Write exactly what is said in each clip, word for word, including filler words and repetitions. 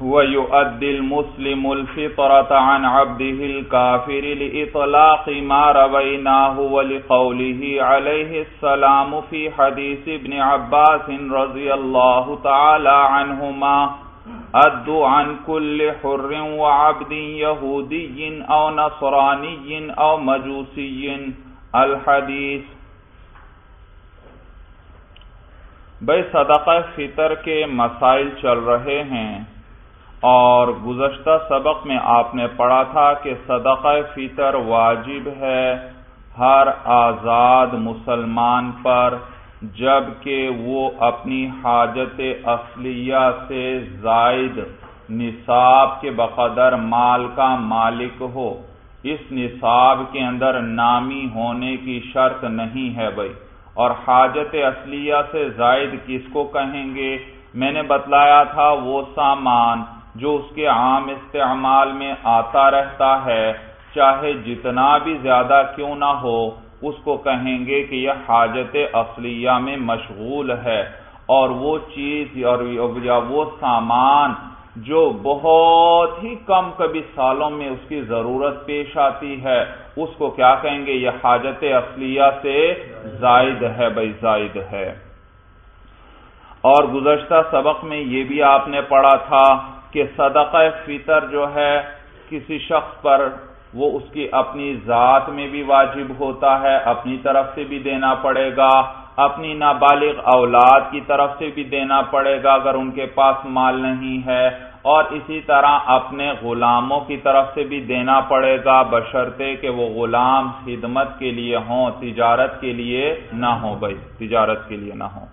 وَيُؤَدِّي الْمُسْلِمُ الْفِطْرَةَ عَنْ عَبْدِهِ الْكَافِرِ لِإِطْلَاقِ مَا رَوَيْنَاهُ وَلِقَوْلِهِ عَلَيْهِ السَّلَامُ فِي حَدِيثِ ابْنِ عَبَّاسٍ رَضِيَ اللَّهُ تَعَالَى عَنْهُمَا أَدُّوا عَنْ كُلِّ حُرٍّ وَعَبْدٍ يَهُودِيٍّ أَوْ نَصْرَانِيٍّ أَوْ مَجُوسِيٍّ الحدیث۔ بھئی صدقہ فطر کے مسائل چل رہے ہیں، اور گزشتہ سبق میں آپ نے پڑھا تھا کہ صدقہ فطر واجب ہے ہر آزاد مسلمان پر، جبکہ وہ اپنی حاجت اصلیہ سے زائد نصاب کے بقدر مال کا مالک ہو۔ اس نصاب کے اندر نامی ہونے کی شرط نہیں ہے بھائی۔ اور حاجت اصلیہ سے زائد کس کو کہیں گے؟ میں نے بتلایا تھا وہ سامان جو اس کے عام استعمال میں آتا رہتا ہے، چاہے جتنا بھی زیادہ کیوں نہ ہو، اس کو کہیں گے کہ یہ حاجت اصلیہ میں مشغول ہے۔ اور وہ چیز یا وہ سامان جو بہت ہی کم کبھی سالوں میں اس کی ضرورت پیش آتی ہے، اس کو کیا کہیں گے؟ یہ حاجت اصلیہ سے زائد ہے بھائی، زائد ہے۔ اور گزشتہ سبق میں یہ بھی آپ نے پڑھا تھا کہ صدقہ فطر جو ہے کسی شخص پر وہ اس کی اپنی ذات میں بھی واجب ہوتا ہے، اپنی طرف سے بھی دینا پڑے گا، اپنی نابالغ اولاد کی طرف سے بھی دینا پڑے گا اگر ان کے پاس مال نہیں ہے، اور اسی طرح اپنے غلاموں کی طرف سے بھی دینا پڑے گا، بشرطے کہ وہ غلام خدمت کے لیے ہوں، تجارت کے لیے نہ ہوں بھائی، تجارت کے لیے نہ ہوں۔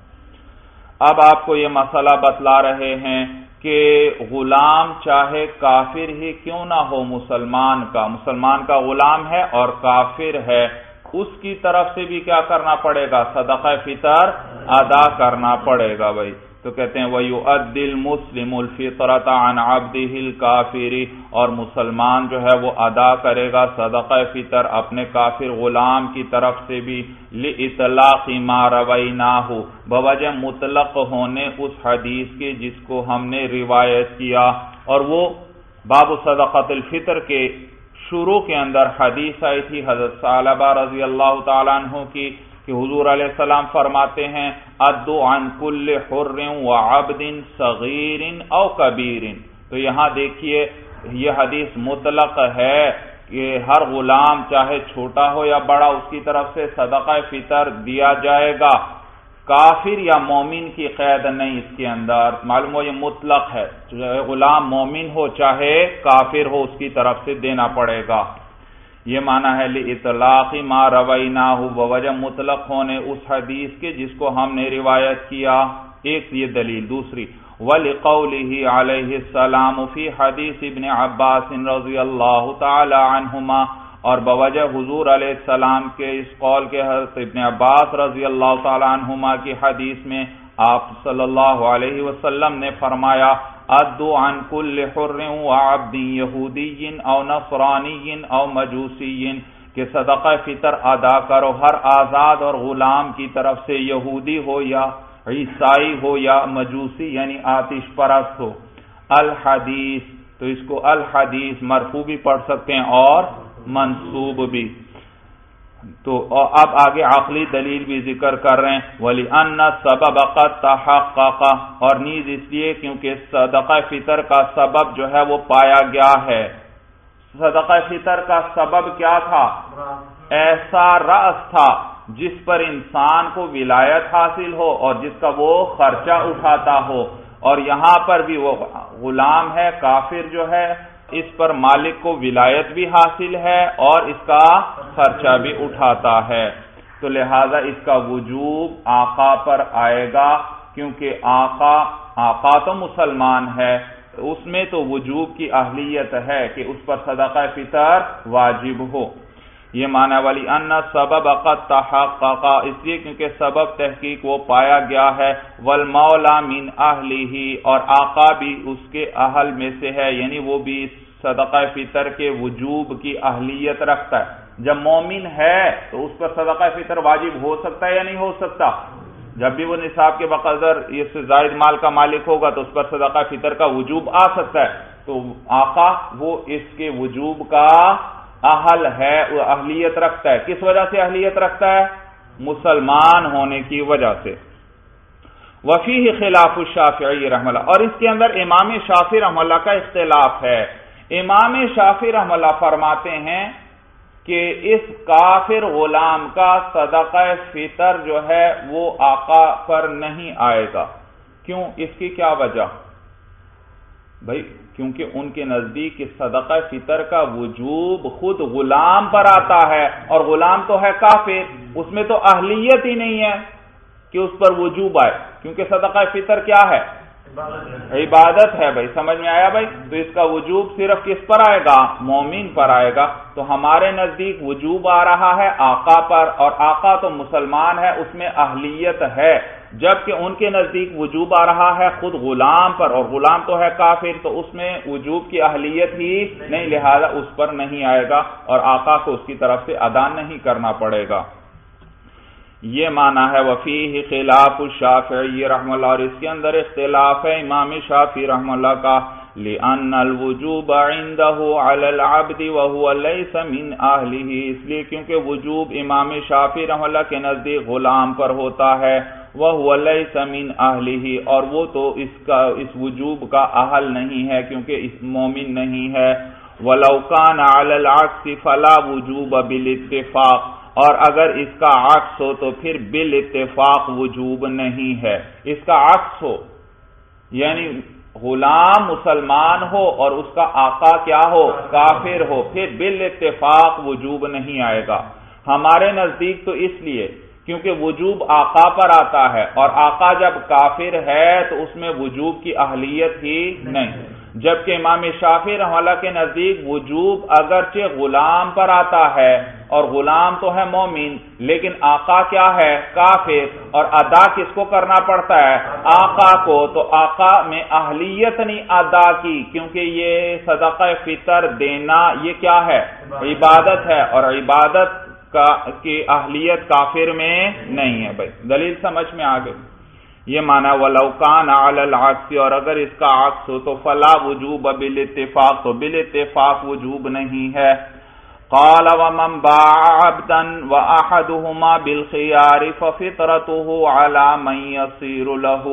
اب آپ کو یہ مسئلہ بتلا رہے ہیں کہ غلام چاہے کافر ہی کیوں نہ ہو، مسلمان کا مسلمان کا غلام ہے اور کافر ہے، اس کی طرف سے بھی کیا کرنا پڑے گا؟ صدقہ فطر ادا کرنا پڑے گا بھائی۔ تو کہتے ہیں وَيُؤَدِّي الْمُسْلِمُ الْفِطْرَةَ عَنْ عَبْدِهِ الْكَافِرِ، اور مسلمان جو ہے وہ ادا کرے گا صدقہ فطر اپنے کافر غلام کی طرف سے بھی، لِإِطْلَاقِ مَا رَوَيْنَاهُ، بوجہ مطلق ہونے اس حدیث کے جس کو ہم نے روایت کیا۔ اور وہ باب صدقۃ الفطر کے شروع کے اندر حدیث آئی تھی حضرت ثعلبہ رضی اللہ تعالیٰ عنہ کی کہ حضور علیہ السلام فرماتے ہیں ادو عن کل حر وعبد صغیر او کبیر۔ تو یہاں دیکھیے یہ حدیث مطلق ہے کہ ہر غلام چاہے چھوٹا ہو یا بڑا اس کی طرف سے صدقہ فطر دیا جائے گا، کافر یا مومن کی قید نہیں اس کے اندر، معلوم ہو یہ مطلق ہے، چاہے غلام مومن ہو چاہے کافر ہو اس کی طرف سے دینا پڑے گا۔ یہ معنی ہے لِإِطْلَاقِ مَا رَوَيْنَاهُ، بوجہ مطلق ہونے اس حدیث کے جس کو ہم نے روایت کیا۔ ایک یہ دلیل۔ دوسری وَلِقَوْلِهِ عَلَيْهِ السَّلَامُ فِي حَدِيثِ ابْنِ عَبَّاسٍ رضی اللہ تعالی عنہما، اور بوجہ حضور علیہ السلام کے اس قول کے حضرت ابن عباس رضی اللہ تعالی عنہما کی حدیث میں آپ صلی اللہ علیہ وسلم نے فرمایا ادو عن کل حر وعبد یہودی او نصرانی او مجوسی، کہ صدقہ فطر ادا کرو ہر آزاد اور غلام کی طرف سے، یہودی ہو یا عیسائی ہو یا مجوسی یعنی آتش پرست ہو۔ الحدیث، تو اس کو الحدیث مرفوع بھی پڑھ سکتے ہیں اور منصوب بھی۔ تو اب آگے عقلی دلیل بھی ذکر کر رہے ہیں وَلِأَنَّ السَّبَبَ قَدْ تَحَقَّقَ، اور نیز اس لیے کیونکہ صدقہ فطر کا سبب جو ہے وہ پایا گیا ہے۔ صدقہ فطر کا سبب کیا تھا؟ ایسا رأس تھا جس پر انسان کو ولایت حاصل ہو اور جس کا وہ خرچہ اٹھاتا ہو، اور یہاں پر بھی وہ غلام ہے کافر جو ہے، اس پر مالک کو ولایت بھی حاصل ہے اور اس کا خرچہ بھی اٹھاتا ہے، تو لہذا اس کا وجوب آقا پر آئے گا، کیونکہ آقا آقا تو مسلمان ہے، اس میں تو وجوب کی اہلیت ہے کہ اس پر صدقہ فطر واجب ہو۔ یہ معنی والی ان سبب قد تحقق، اس لیے کیونکہ سبب تحقیق وہ پایا گیا ہے، والمولا من اہلہ، اور آقا بھی اس کے اہل میں سے ہے، یعنی وہ بھی صدقہ فطر کے وجوب کی اہلیت رکھتا ہے۔ جب مومن ہے تو اس پر صدقہ فطر واجب ہو سکتا ہے یا نہیں ہو سکتا؟ جب بھی وہ نصاب کے بقدر اس سے زائد مال کا مالک ہوگا تو اس پر صدقہ فطر کا وجوب آ سکتا ہے، تو آقا وہ اس کے وجوب کا اہل ہے، وہ اہلیت رکھتا ہے۔ کس وجہ سے اہلیت رکھتا ہے؟ مسلمان ہونے کی وجہ سے۔ وفیہ خلاف الشافعی رحمہ اللہ، اور اس کے اندر امام شافعی رحمہ اللہ کا اختلاف ہے۔ امام شافعی رحمہ اللہ فرماتے ہیں کہ اس کافر غلام کا صدقہ فطر جو ہے وہ آقا پر نہیں آئے گا۔ کیوں؟ اس کی کیا وجہ؟ بھائی کیونکہ ان کے نزدیک صدقہ فطر کا وجوب خود غلام پر آتا ہے، اور غلام تو ہے کافر، اس میں تو اہلیت ہی نہیں ہے کہ اس پر وجوب آئے، کیونکہ صدقہ فطر کیا ہے؟ عبادت ہے۔ بھائی سمجھ میں آیا بھائی؟ تو اس کا وجوب صرف کس پر آئے گا؟ مومن پر آئے گا۔ تو ہمارے نزدیک وجوب آ رہا ہے آقا پر، اور آقا تو مسلمان ہے، اس میں اہلیت ہے، جبکہ ان کے نزدیک وجوب آ رہا ہے خود غلام پر، اور غلام تو ہے کافر، تو اس میں وجوب کی اہلیت ہی نہیں، لہذا اس پر نہیں آئے گا اور آقا کو اس کی طرف سے ادا نہیں کرنا پڑے گا۔ یہ معنی ہے وفیہ خلاف الشافعی رحمہ اللہ، اور اس کے اندر اختلاف ہے امام شافعی رحمہ اللہ کا، لأن الوجوب عنده على العبد وهو ليس من اہلہ، اس لیے کیونکہ وجوب امام شافعی رحمہ اللہ کے نزدیک غلام پر ہوتا ہے، وهو ليس من اہلہ، اور وہ تو اس کا اس وجوب کا اہل نہیں ہے کیونکہ اس مومن نہیں ہے۔ ولو كان على العكس فلا وجوب بالاتفاق، اور اگر اس کا عکس ہو تو پھر بالاتفاق وجوب نہیں ہے۔ اس کا عکس ہو یعنی غلام مسلمان ہو اور اس کا آقا کیا ہو؟ کافر ہو، پھر بالاتفاق وجوب نہیں آئے گا۔ ہمارے نزدیک تو اس لیے کیونکہ وجوب آقا پر آتا ہے، اور آقا جب کافر ہے تو اس میں وجوب کی اہلیت ہی نہیں، جبکہ امام شافعی رحمہ اللہ کے نزدیک وجوب اگرچہ غلام پر آتا ہے، اور غلام تو ہے مومن، لیکن آقا کیا ہے؟ کافر، اور ادا کس کو کرنا پڑتا ہے؟ آقا کو۔ تو آقا میں اہلیت نہیں ادا کی، کیونکہ یہ صدقہ فطر دینا یہ کیا ہے؟ عبادت ہے، اور عبادت کا کی اہلیت کافر میں نہیں ہے۔ بھائی دلیل سمجھ میں آ گئی؟ یہ معنی ولو کان علی العکس، اور اگر اس کا عکس ہو تو فلا وجوب بالاتفاق، تو بالاتفاق وجوب نہیں ہے۔ قال ومن باع عبدا واحدهما بالخيار ففطرته على من يصير له۔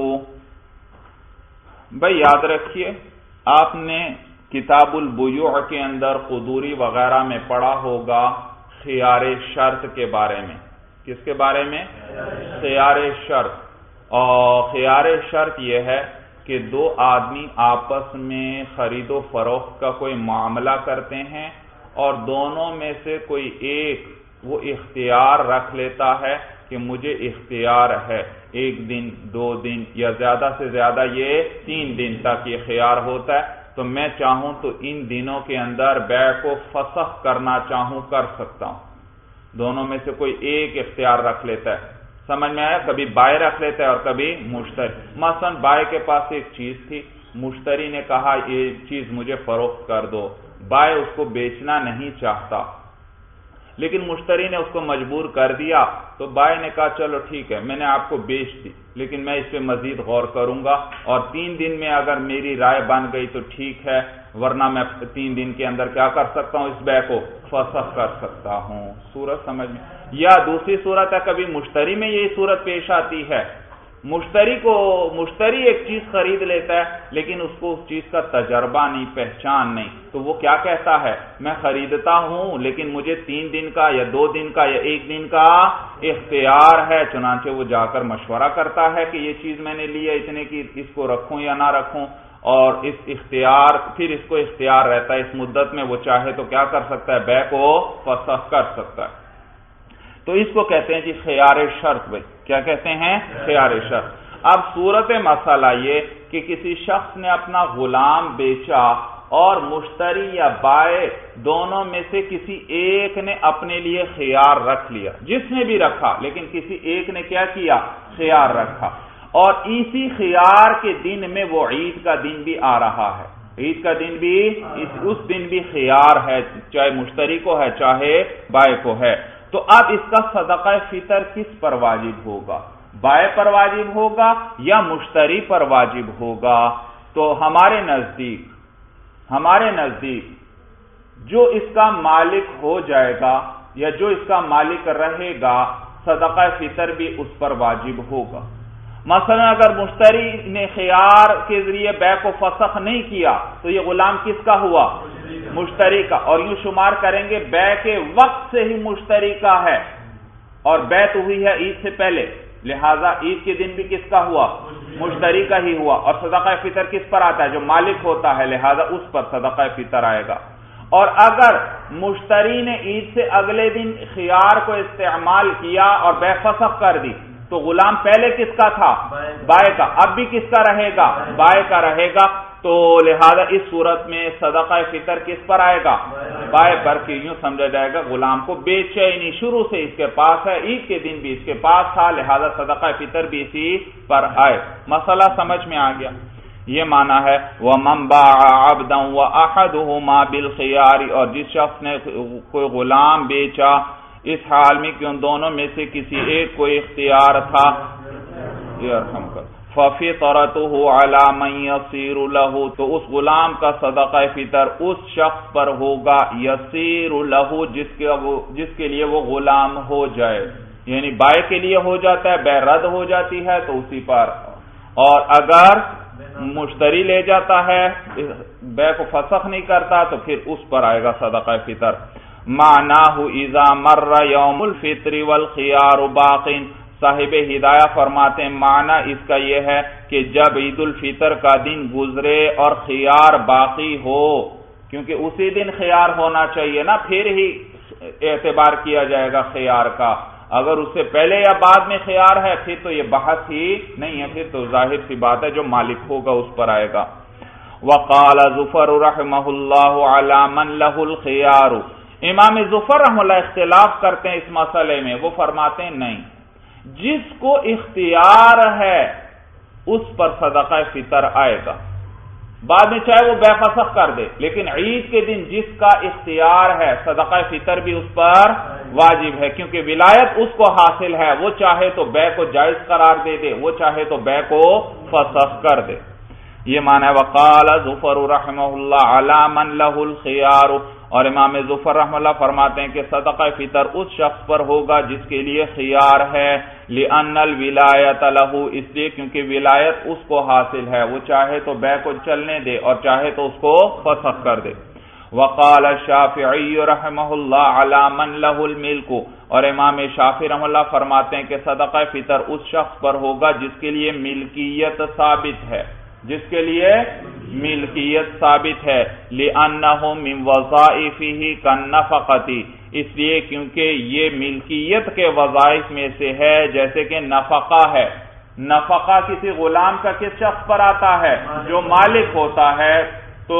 بھئی یاد رکھیے، آپ نے کتاب البیوع کے اندر قدوری وغیرہ میں پڑھا ہوگا خیار شرط کے بارے میں۔ کس کے بارے میں؟ خیار شرط۔ اور خیار شرط یہ ہے کہ دو آدمی آپس میں خرید و فروخت کا کوئی معاملہ کرتے ہیں، اور دونوں میں سے کوئی ایک وہ اختیار رکھ لیتا ہے کہ مجھے اختیار ہے ایک دن، دو دن، یا زیادہ سے زیادہ یہ تین دن تک یہ خیار ہوتا ہے، تو میں چاہوں تو ان دنوں کے اندر بیع کو فسخ کرنا چاہوں کر سکتا ہوں۔ دونوں میں سے کوئی ایک اختیار رکھ لیتا ہے۔ سمجھ میں آیا؟ کبھی بائع رکھ لیتا ہے اور کبھی مشتری۔ مثلا بائع کے پاس ایک چیز تھی، مشتری نے کہا یہ چیز مجھے فروخت کر دو، بائع اس کو بیچنا نہیں چاہتا، لیکن مشتری نے اس کو مجبور کر دیا، تو بائع نے کہا چلو ٹھیک ہے میں نے آپ کو بیچ دی، لیکن میں اس پہ مزید غور کروں گا، اور تین دن میں اگر میری رائے بن گئی تو ٹھیک ہے، ورنہ میں تین دن کے اندر کیا کر سکتا ہوں؟ اس بیع کو فسخ کر سکتا ہوں۔ صورت سمجھ میں؟ یا دوسری صورت ہے کبھی مشتری میں یہی صورت پیش آتی ہے، مشتری کو مشتری ایک چیز خرید لیتا ہے لیکن اس کو اس چیز کا تجربہ نہیں، پہچان نہیں، تو وہ کیا کہتا ہے؟ میں خریدتا ہوں لیکن مجھے تین دن کا یا دو دن کا یا ایک دن کا اختیار ہے، چنانچہ وہ جا کر مشورہ کرتا ہے کہ یہ چیز میں نے لی ہے اتنے کی، اس کو رکھوں یا نہ رکھوں، اور اس اختیار پھر اس کو اختیار رہتا ہے، اس مدت میں وہ چاہے تو کیا کر سکتا ہے؟ بیع کو فسخ کر سکتا ہے۔ تو اس کو کہتے ہیں جی خیار شرط۔ بھائی کیا کہتے ہیں؟ خیار شرط۔ اب صورت مسئلہ یہ کہ کسی شخص نے اپنا غلام بیچا اور مشتری یا بائع دونوں میں سے کسی ایک نے اپنے لیے خیار رکھ لیا، جس نے بھی رکھا لیکن کسی ایک نے کیا کیا؟ خیار رکھا، اور اسی خیار کے دن میں وہ عید کا دن بھی آ رہا ہے، عید کا دن بھی اس دن بھی خیار ہے، چاہے مشتری کو ہے چاہے بائع کو ہے، تو اب اس کا صدقہ فطر کس پر واجب ہوگا؟ بائع پر واجب ہوگا یا مشتری پر واجب ہوگا؟ تو ہمارے نزدیک ہمارے نزدیک جو اس کا مالک ہو جائے گا یا جو اس کا مالک رہے گا صدقہ فطر بھی اس پر واجب ہوگا۔ مثلا اگر مشتری نے خیار کے ذریعے بیع کو فسخ نہیں کیا تو یہ غلام کس کا ہوا؟ مشتری کا، اور یوں شمار کریں گے بیع کے وقت سے ہی مشتری کا ہے اور بیع تو ہوئی ہے عید سے پہلے، لہذا عید کے دن بھی کس کا ہوا؟ مشتری کا ہی ہوا، اور صدقہ فطر کس پر آتا ہے؟ جو مالک ہوتا ہے، لہذا اس پر صدقہ فطر آئے گا۔ اور اگر مشتری نے عید سے اگلے دن خیار کو استعمال کیا اور بیع فسخ کر دی تو غلام پہلے کس کا تھا؟ بائع کا، اب بھی کس کا رہے گا؟ بائع کا رہے گا، تو لہذا اس صورت میں صدقہ فطر کس پر آئے گا؟ بائع پر، کہ یوں سمجھا جائے گا غلام کو بیچے نہیں، شروع سے اس کے پاس ہے، عید کے دن بھی اس کے پاس تھا، لہذا صدقہ فطر بھی اسی پر آئے۔ مسئلہ سمجھ میں آ گیا؟ یہ معنی ہے وَمَنْ بَاعَ عَبْدًا وَأَحَدُهُمَا بِالْخِيَارِ، اور جس شخص نے کوئی غلام بیچا اس حال میں کہ ان دونوں میں سے کسی ایک کو اختیار تھا، فَفِطْرَتُهُ عَلَى مَنْ يَصِيرُ لَهُ، تو اس غلام کا صدقہ فطر اس شخص پر ہوگا يَصِيرُ لَهُ جس کے جس کے لیے وہ غلام ہو جائے، یعنی بائع کے لیے ہو جاتا ہے، بیع رد ہو جاتی ہے تو اسی پر، اور اگر مشتری لے جاتا ہے بیع کو فسخ نہیں کرتا تو پھر اس پر آئے گا صدقہ فطر۔ معناہ اذا مر یوم الفطر والخیار باق، صاحب ہدایہ فرماتے ہیں معنی اس کا یہ ہے کہ جب عید الفطر کا دن گزرے اور خیار باقی ہو، کیونکہ اسی دن خیار ہونا چاہیے نا، پھر ہی اعتبار کیا جائے گا خیار کا، اگر اس سے پہلے یا بعد میں خیار ہے پھر تو یہ بحث ہی نہیں ہے، پھر تو ظاہر سی بات ہے جو مالک ہوگا اس پر آئے گا۔ وقال ظفر رحمہ اللہ علی من لہ الخیار، امام ظفر رحمہ اللہ اختلاف کرتے ہیں اس مسئلے میں، وہ فرماتے ہیں نہیں، جس کو اختیار ہے اس پر صدقہ فطر آئے گا، بعد میں چاہے وہ بیع فسخ کر دے، لیکن عید کے دن جس کا اختیار ہے صدقہ فطر بھی اس پر واجب ہے، کیونکہ ولایت اس کو حاصل ہے، وہ چاہے تو بیع کو جائز قرار دے دے، وہ چاہے تو بیع کو فسخ کر دے۔ یہ معنی ہے وقال ظفر رحمہ اللہ علی من لہ الخیار، اور امام ظفر رحمہ اللہ فرماتے ہیں کہ صدقہ فطر اس شخص پر ہوگا جس کے لیے خیار ہے، لأن الولایت لہ، اس لیے کیونکہ ولایت اس کو حاصل ہے، وہ چاہے تو بیع کو چلنے دے اور چاہے تو اس کو فسخ کر دے۔ وقال الشافعی رحمہ اللہ علی من لہ الملک، اور امام شافعی رحمہ اللہ فرماتے ہیں کہ صدقہ فطر اس شخص پر ہوگا جس کے لیے ملکیت ثابت ہے، جس کے لیے ملکیت ثابت ہے، لِأَنَّهُ مِنْ وَظَائِفِهِ كَالنَّفَقَةِ، اس لیے کیونکہ یہ ملکیت کے وظائف میں سے ہے جیسے کہ نفقہ ہے۔ نفقہ کسی غلام کا کس شخص پر آتا ہے؟ جو مالک ہوتا ہے، تو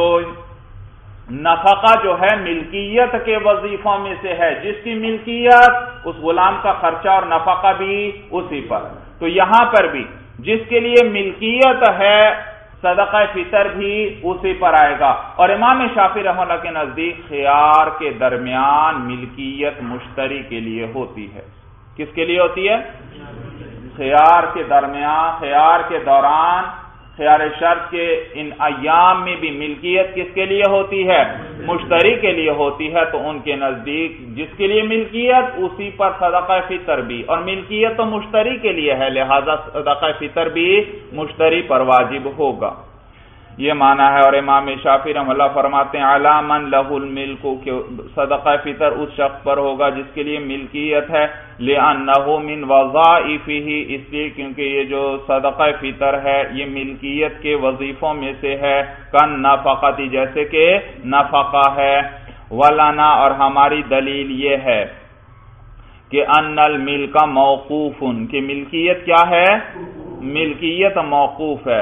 نفقہ جو ہے ملکیت کے وظیفوں میں سے ہے، جس کی ملکیت اس غلام کا خرچہ اور نفقہ بھی اسی پر، تو یہاں پر بھی جس کے لیے ملکیت ہے صدقہ فطر بھی اسی پر آئے گا۔ اور امام شافعی رحمہ اللہ کے نزدیک خیار کے درمیان ملکیت مشتری کے لیے ہوتی ہے۔ کس کے لیے ہوتی ہے؟ خیار کے درمیان، خیار کے دوران، خیار شرط کے ان ایام میں بھی ملکیت کس کے لیے ہوتی ہے؟ مشتری کے لیے ہوتی ہے، تو ان کے نزدیک جس کے لیے ملکیت اسی پر صدقہ فطر بھی، اور ملکیت تو مشتری کے لیے ہے، لہذا صدقہ فطر بھی مشتری پر واجب ہوگا۔ یہ معنی ہے، اور امام شافعی رحمہ اللہ فرماتے ہیں علی من لہ الملک، کہ صدقہ فطر اس شخص پر ہوگا جس کے لیے ملکیت ہے، لأنہ من وظائفہ، اس لیے کیونکہ یہ جو صدقہ فطر ہے یہ ملکیت کے وظیفوں میں سے ہے، کالنفقۃ، جیسے کہ نفقہ ہے۔ ولنا، اور ہماری دلیل یہ ہے کہ ان الملک موقوف، کہ ملکیت کیا ہے؟ ملکیت موقوف ہے۔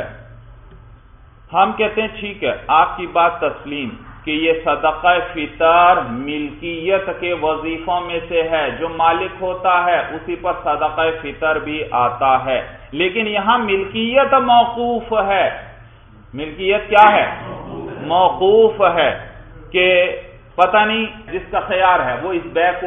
ہم کہتے ہیں ٹھیک ہے، آپ کی بات تسلیم کہ یہ صدقہ فطر ملکیت کے وظیفوں میں سے ہے، جو مالک ہوتا ہے اسی پر صدقہ فطر بھی آتا ہے، لیکن یہاں ملکیت موقوف ہے۔ ملکیت کیا ہے؟ موقوف ہے، کہ پتہ نہیں جس کا خیار ہے وہ اس بیع کو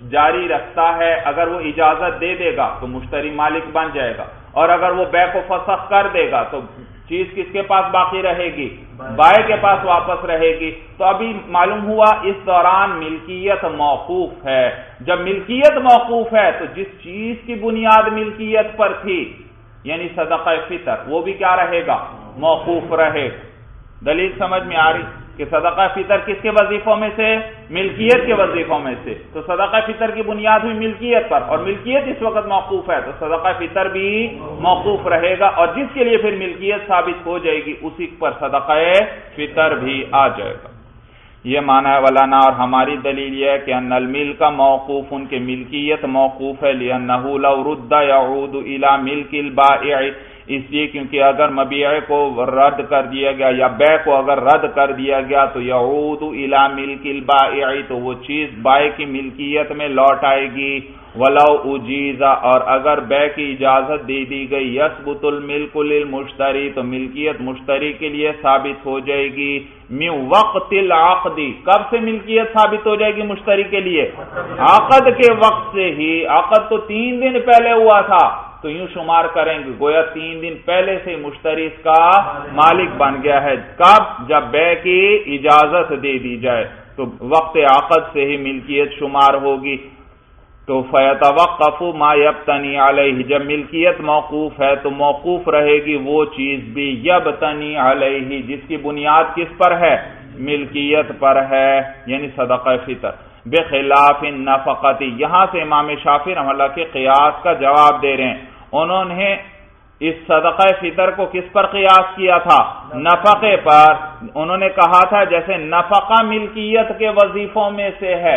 جاری رکھتا ہے، اگر وہ اجازت دے دے گا تو مشتری مالک بن جائے گا، اور اگر وہ بے کو فسخ کر دے گا تو چیز کس کے پاس باقی رہے گی؟ بائے کے پاس واپس رہے گی۔ تو ابھی معلوم ہوا اس دوران ملکیت موقوف ہے۔ جب ملکیت موقوف ہے تو جس چیز کی بنیاد ملکیت پر تھی یعنی صدقہ فطر، وہ بھی کیا رہے گا؟ موقوف رہے۔ دلیل سمجھ میں آ رہی کہ صدقہ فطر کس کے وظیفوں میں سے؟ ملکیت کے وظیفوں میں سے۔ تو صدقہ فطر کی بنیاد ہوئی ملکیت پر، اور ملکیت اس وقت موقوف ہے تو صدقہ فطر بھی موقوف رہے گا، اور جس کے لیے پھر ملکیت ثابت ہو جائے گی اسی پر صدقہ فطر بھی آ جائے گا۔ یہ معنی ہے ولانا، اور ہماری دلیل یہ ہے کہ ان الملک موقوف، ان کے ملکیت موقوف ہے، لأنہ لو رد یعود الی ملک البائع، اس لیے کیونکہ اگر مبیع کو رد کر دیا گیا یا بے کو اگر رد کر دیا گیا تو یعود الی ملک البائع، تو وہ چیز بائع کی ملکیت میں لوٹ آئے گی۔ ولو اجیزا، اور اگر بے کی اجازت دے دی گئی، یثبت الملک للمشتری، تو ملکیت مشتری کے لیے ثابت ہو جائے گی۔ من وقت العقد، کب سے ملکیت ثابت ہو جائے گی مشتری کے لیے؟ عقد کے وقت سے ہی۔ عقد تو تین دن پہلے ہوا تھا تو یوں شمار کریں گے گویا تین دن پہلے سے مشتری اس کا مالک بن گیا ہے۔ کب؟ جب بے کی اجازت دے دی جائے تو وقت عقد سے ہی ملکیت شمار ہوگی۔ تو فیتوقف ما یبتنی علیہ، جب ملکیت موقوف ہے تو موقوف رہے گی وہ چیز بھی یبتنی علیہ جس کی بنیاد کس پر ہے؟ ملکیت پر ہے، یعنی صدقہ فطر۔ بخلاف النفقۃ، یہاں سے امام شافعی رحمہ اللہ کے قیاس کا جواب دے رہے ہیں۔ انہوں نے اس صدقہ فطر کو کس پر قیاس کیا تھا؟ نفقے پر۔ انہوں نے کہا تھا جیسے نفقہ ملکیت کے وظیفوں میں سے ہے،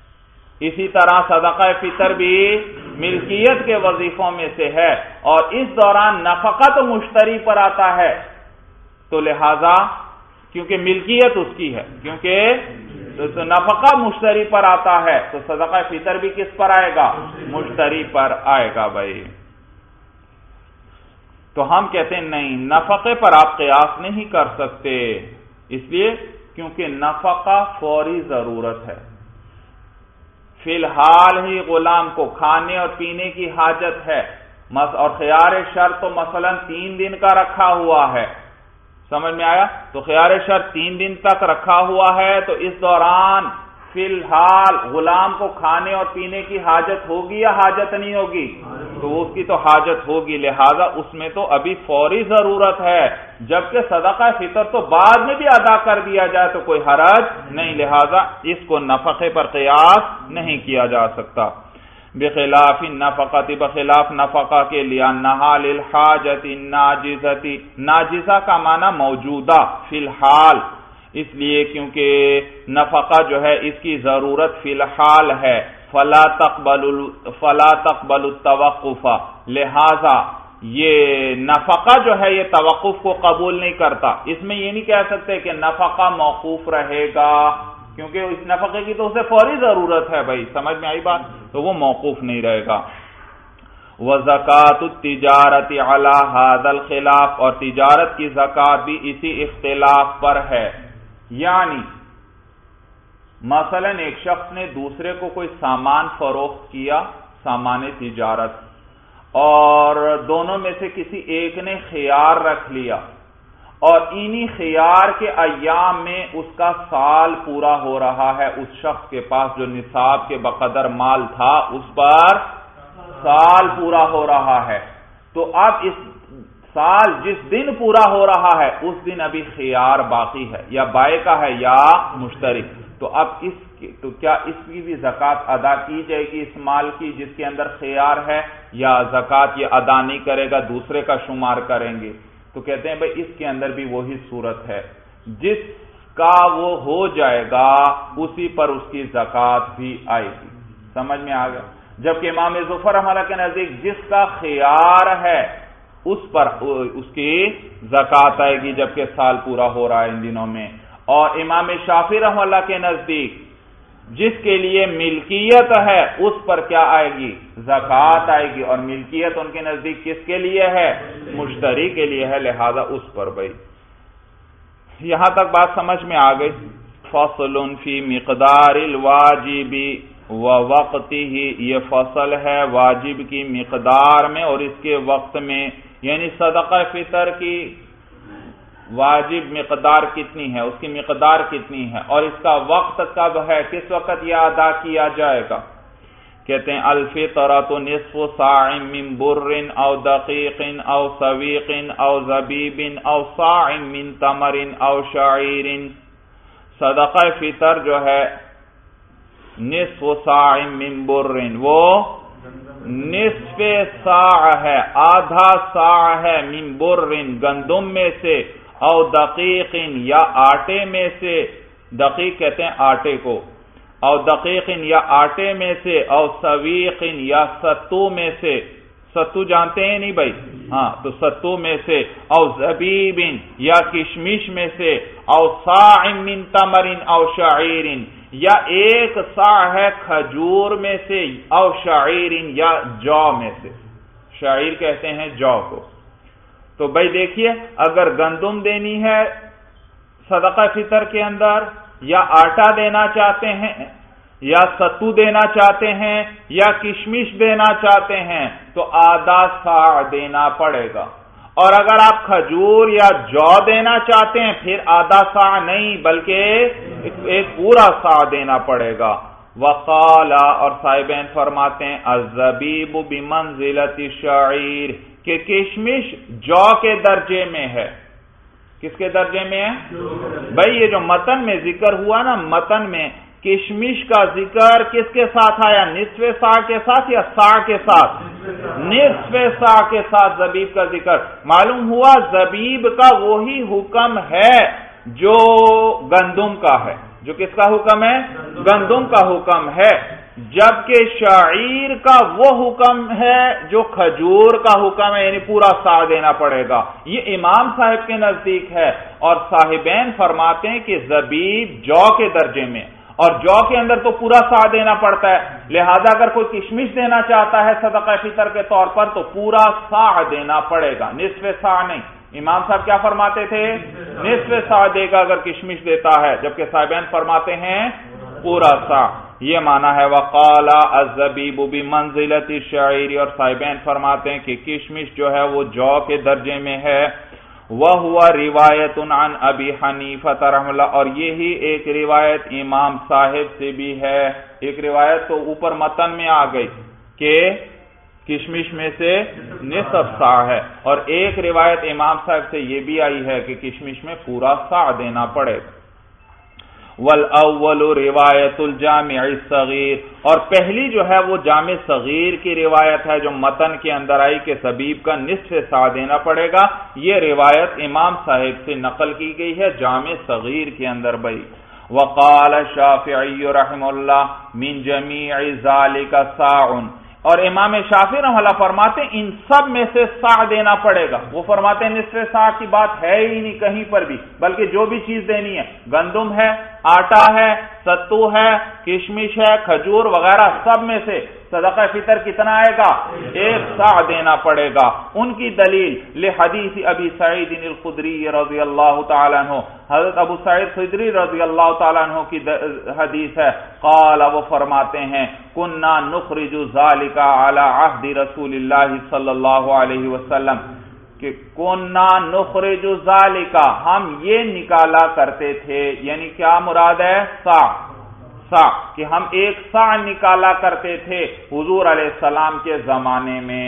اسی طرح صدقہ فطر بھی ملکیت کے وظیفوں میں سے ہے، اور اس دوران نفقہ تو مشتری پر آتا ہے، تو لہذا کیونکہ ملکیت اس کی ہے، کیونکہ نفقہ مشتری پر آتا ہے تو صدقہ فطر بھی کس پر آئے گا؟ مشتری پر آئے گا بھائی۔ تو ہم کہتے ہیں نہیں، نفقے پر آپ قیاس نہیں کر سکتے، اس لیے کیونکہ نفقہ فوری ضرورت ہے۔ فی الحال ہی غلام کو کھانے اور پینے کی حاجت ہے، اور خیار شرط تو مثلا تین دن کا رکھا ہوا ہے، سمجھ میں آیا؟ تو خیار شرط تین دن تک رکھا ہوا ہے تو اس دوران فی الحال غلام کو کھانے اور پینے کی حاجت ہوگی یا حاجت نہیں ہوگی؟ تو اس کی تو حاجت ہوگی، لہذا اس میں تو ابھی فوری ضرورت ہے، جبکہ صدقہ فطر تو بعد میں بھی ادا کر دیا جائے تو کوئی حرج نہیں، لہذا اس کو نفقے پر قیاس نہیں کیا جا سکتا۔ بخلاف النفقۃ، بخلاف نفقہ کے، لأنہا للحاجۃ الناجزۃ، ناجزہ کا معنی موجودہ، فی الحال، اس لیے کیونکہ نفقہ جو ہے اس کی ضرورت فی الحال ہے، فلا تقبل فلا تقبل التوقف، لہذا یہ نفقہ جو ہے یہ توقف کو قبول نہیں کرتا۔ اس میں یہ نہیں کہہ سکتے کہ نفقہ موقوف رہے گا، کیونکہ اس نفقے کی تو اسے فوری ضرورت ہے بھائی، سمجھ میں آئی بات؟ تو وہ موقوف نہیں رہے گا۔ وَزَكَاةُ التِّجَارَةِ عَلَى هَذَا الْخِلَافِ، اور تجارت کی زکوٰۃ بھی اسی اختلاف پر ہے، یعنی مثلا ایک شخص نے دوسرے کو کوئی سامان فروخت کیا، سامان تجارت، اور دونوں میں سے کسی ایک نے خیار رکھ لیا، اور انہی خیار کے ایام میں اس کا سال پورا ہو رہا ہے، اس شخص کے پاس جو نصاب کے بقدر مال تھا اس پر سال پورا ہو رہا ہے، تو اب اس سال جس دن پورا ہو رہا ہے اس دن ابھی خیار باقی ہے، یا بائع کا ہے یا مشتری، تو اب اس تو کیا اس کی بھی زکوٰۃ ادا کی جائے گی اس مال کی جس کے اندر خیار ہے، یا زکوٰۃ یہ ادا نہیں کرے گا دوسرے کا شمار کریں گے؟ تو کہتے ہیں بھائی اس کے اندر بھی وہی صورت ہے، جس کا وہ ہو جائے گا اسی پر اس کی زکوٰۃ بھی آئے گی، سمجھ میں آ گیا؟ جبکہ امام ظفر رحمہ اللہ کے نزدیک جس کا خیار ہے اس پر اس کی زکوٰۃ آئے گی جبکہ سال پورا ہو رہا ہے ان دنوں میں، اور امام شافعی رحمہ اللہ کے نزدیک جس کے لیے ملکیت ہے اس پر کیا آئے گی؟ زکوٰۃ آئے گی، اور ملکیت ان کے نزدیک کس کے لیے ہے؟ مشتری کے لیے ہے، لہذا اس پر بھائی۔ یہاں تک بات سمجھ میں آ گئی۔ فصل فی مقدار الواجب ووقتہ، یہ فصل ہے واجب کی مقدار میں اور اس کے وقت میں، یعنی صدقہ فطر کی واجب مقدار کتنی ہے، اس کی مقدار کتنی ہے، اور اس کا وقت کب ہے، کس وقت یہ ادا کیا جائے گا۔ کہتے ہیں الفطرۃ نصف صاع من بر او دقیق او سویق او زبیب او صاع من تمر او شعیر، صدقہ فطر جو ہے نصف صاع من بر، وہ نصف صاع ہے، آدھا صاع ہے، من بر گندم میں سے، او دقیق یا آٹے میں سے، دقیق کہتے ہیں آٹے کو، او دقیق یا آٹے میں سے، او سویق یا ستو میں سے، ستو جانتے ہیں نہیں بھائی، ہاں تو ستو میں سے، او زبیب یا کشمش میں سے، او صاع من تمر او شعیر یا ایک صاع ہے کھجور میں سے، او شعیر یا جو میں سے، شعیر کہتے ہیں جو کو۔ تو بھائی دیکھیے، اگر گندم دینی ہے صدقہ فطر کے اندر، یا آٹا دینا چاہتے ہیں، یا ستو دینا چاہتے ہیں، یا کشمش دینا چاہتے ہیں، تو آدھا صاع دینا پڑے گا۔ اور اگر آپ کھجور یا جو دینا چاہتے ہیں پھر آدھا صاع نہیں بلکہ ایک پورا صاع دینا پڑے گا۔ وقال، اور صاحبین فرماتے ہیں الزبیب بمنزلۃ الشعیر، کہ کشمش جو کے درجے میں ہے۔ کس کے درجے میں ہے بھائی؟ یہ جو متن میں ذکر ہوا نا، متن میں کشمش کا ذکر کس کے ساتھ آیا؟ نصف صاع کے ساتھ یا صاع کے ساتھ؟ نصف صاع کے ساتھ زبیب کا ذکر۔ معلوم ہوا زبیب کا وہی حکم ہے جو گندم کا ہے۔ جو کس کا حکم ہے؟ گندم کا حکم ہے، جبکہ شعیر کا وہ حکم ہے جو کھجور کا حکم ہے، یعنی پورا صاع دینا پڑے گا۔ یہ امام صاحب کے نزدیک ہے، اور صاحبین فرماتے ہیں کہ زبیب جو کے درجے میں، اور جو کے اندر تو پورا صاع دینا پڑتا ہے، لہذا اگر کوئی کشمش دینا چاہتا ہے صدقہ فطر کے طور پر تو پورا صاع دینا پڑے گا، نصف صاع نہیں۔ امام صاحب کیا فرماتے تھے؟ نصف صاع دے گا اگر کشمش دیتا ہے، جبکہ صاحبین فرماتے ہیں پورا صاع۔ یہ معنی ہے وقال الزبیب بمنزلۃ الشعیر، اور صاحبین فرماتے ہیں کہ کشمش جو ہے وہ جو کے درجے میں ہے۔ وَهُوَ رِوَایَةٌ عَنْ أَبِي حَنِیفَةَ رحمہ اللہ، اور یہی ایک روایت امام صاحب سے بھی ہے۔ ایک روایت تو اوپر متن میں آ گئی کہ کشمش میں سے نصف صاع ہے، اور ایک روایت امام صاحب سے یہ بھی آئی ہے کہ کشمش میں پورا صاع دینا پڑے گا۔ والاول روایت الجامع الصغیر، اور پہلی جو ہے وہ جامع صغیر کی روایت ہے جو متن کے اندر آئی کہ زبیب کا نصف صاع دینا پڑے گا۔ یہ روایت امام صاحب سے نقل کی گئی ہے جامع صغیر کے اندر بھائی۔ وقال الشافعی رحمہ اللہ من جمیع ذالک صاع، اور امام شافعی رحمہ اللہ فرماتے ہیں ان سب میں سے صاع دینا پڑے گا۔ وہ فرماتے ہیں نصف صاع کی بات ہے ہی نہیں کہیں پر بھی، بلکہ جو بھی چیز دینی ہے، گندم ہے، آٹا ہے، ستو ہے، کشمش ہے، کھجور وغیرہ، سب میں سے صدقہ فطر کتنا آئے گا؟ ایک صاع دینا پڑے گا۔ ان کی دلیل لحدیث ابی سعید الخدری رضی اللہ تعالیٰ عنہ، حضرت ابو سعید خدری رضی اللہ تعالیٰ عنہ کی حدیث ہے، قال، وہ فرماتے ہیں کننا نخرج ذالک علی عہد رسول اللہ صلی اللہ علیہ وسلم، کہ کننا نخرج ذالک، ہم یہ نکالا کرتے تھے، یعنی کیا مراد ہے؟ صاع، صاع، کہ ہم ایک صاع نکالا کرتے تھے حضور علیہ السلام کے زمانے میں۔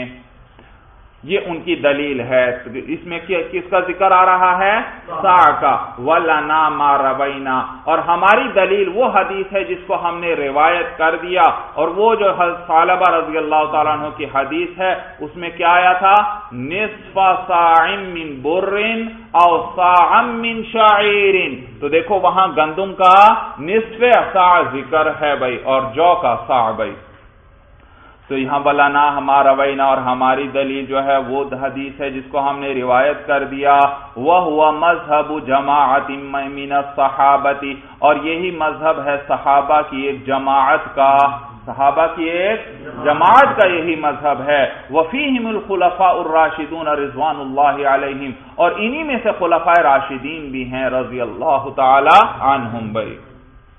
یہ ان کی دلیل ہے۔ اس میں کس کا ذکر آ رہا ہے؟ صاع کا۔ وَلَنَا مَا رَوَيْنَا، اور ہماری دلیل وہ حدیث ہے جس کو ہم نے روایت کر دیا، اور وہ جو حضرت ثعلبہ رضی اللہ تعالیٰ عنہ کی حدیث ہے اس میں کیا آیا تھا؟ نصف صاع من بر او صاع من شعیر، تو دیکھو وہاں گندم کا نصف صاع ذکر ہے بھائی، اور جو کا صاع بھائی۔ تو یہاں بلانا ہمارا وینا، اور ہماری دلیل جو ہے وہ حدیث ہے جس کو ہم نے روایت کر دیا، وَهُوَ مذہب جماعت من الصحابۃ، اور یہی مذہب ہے صحابہ کی ایک جماعت کا، صحابہ کی ایک جماعت کا یہی مذہب ہے۔ وَفِيهِمُ الْخُلَفَاءُ الرَّاشِدُونَ رضوان اللہ علیہم، اور انہی میں سے خلفائے راشدین بھی ہیں رضی اللہ تعالی عنہم بھائی۔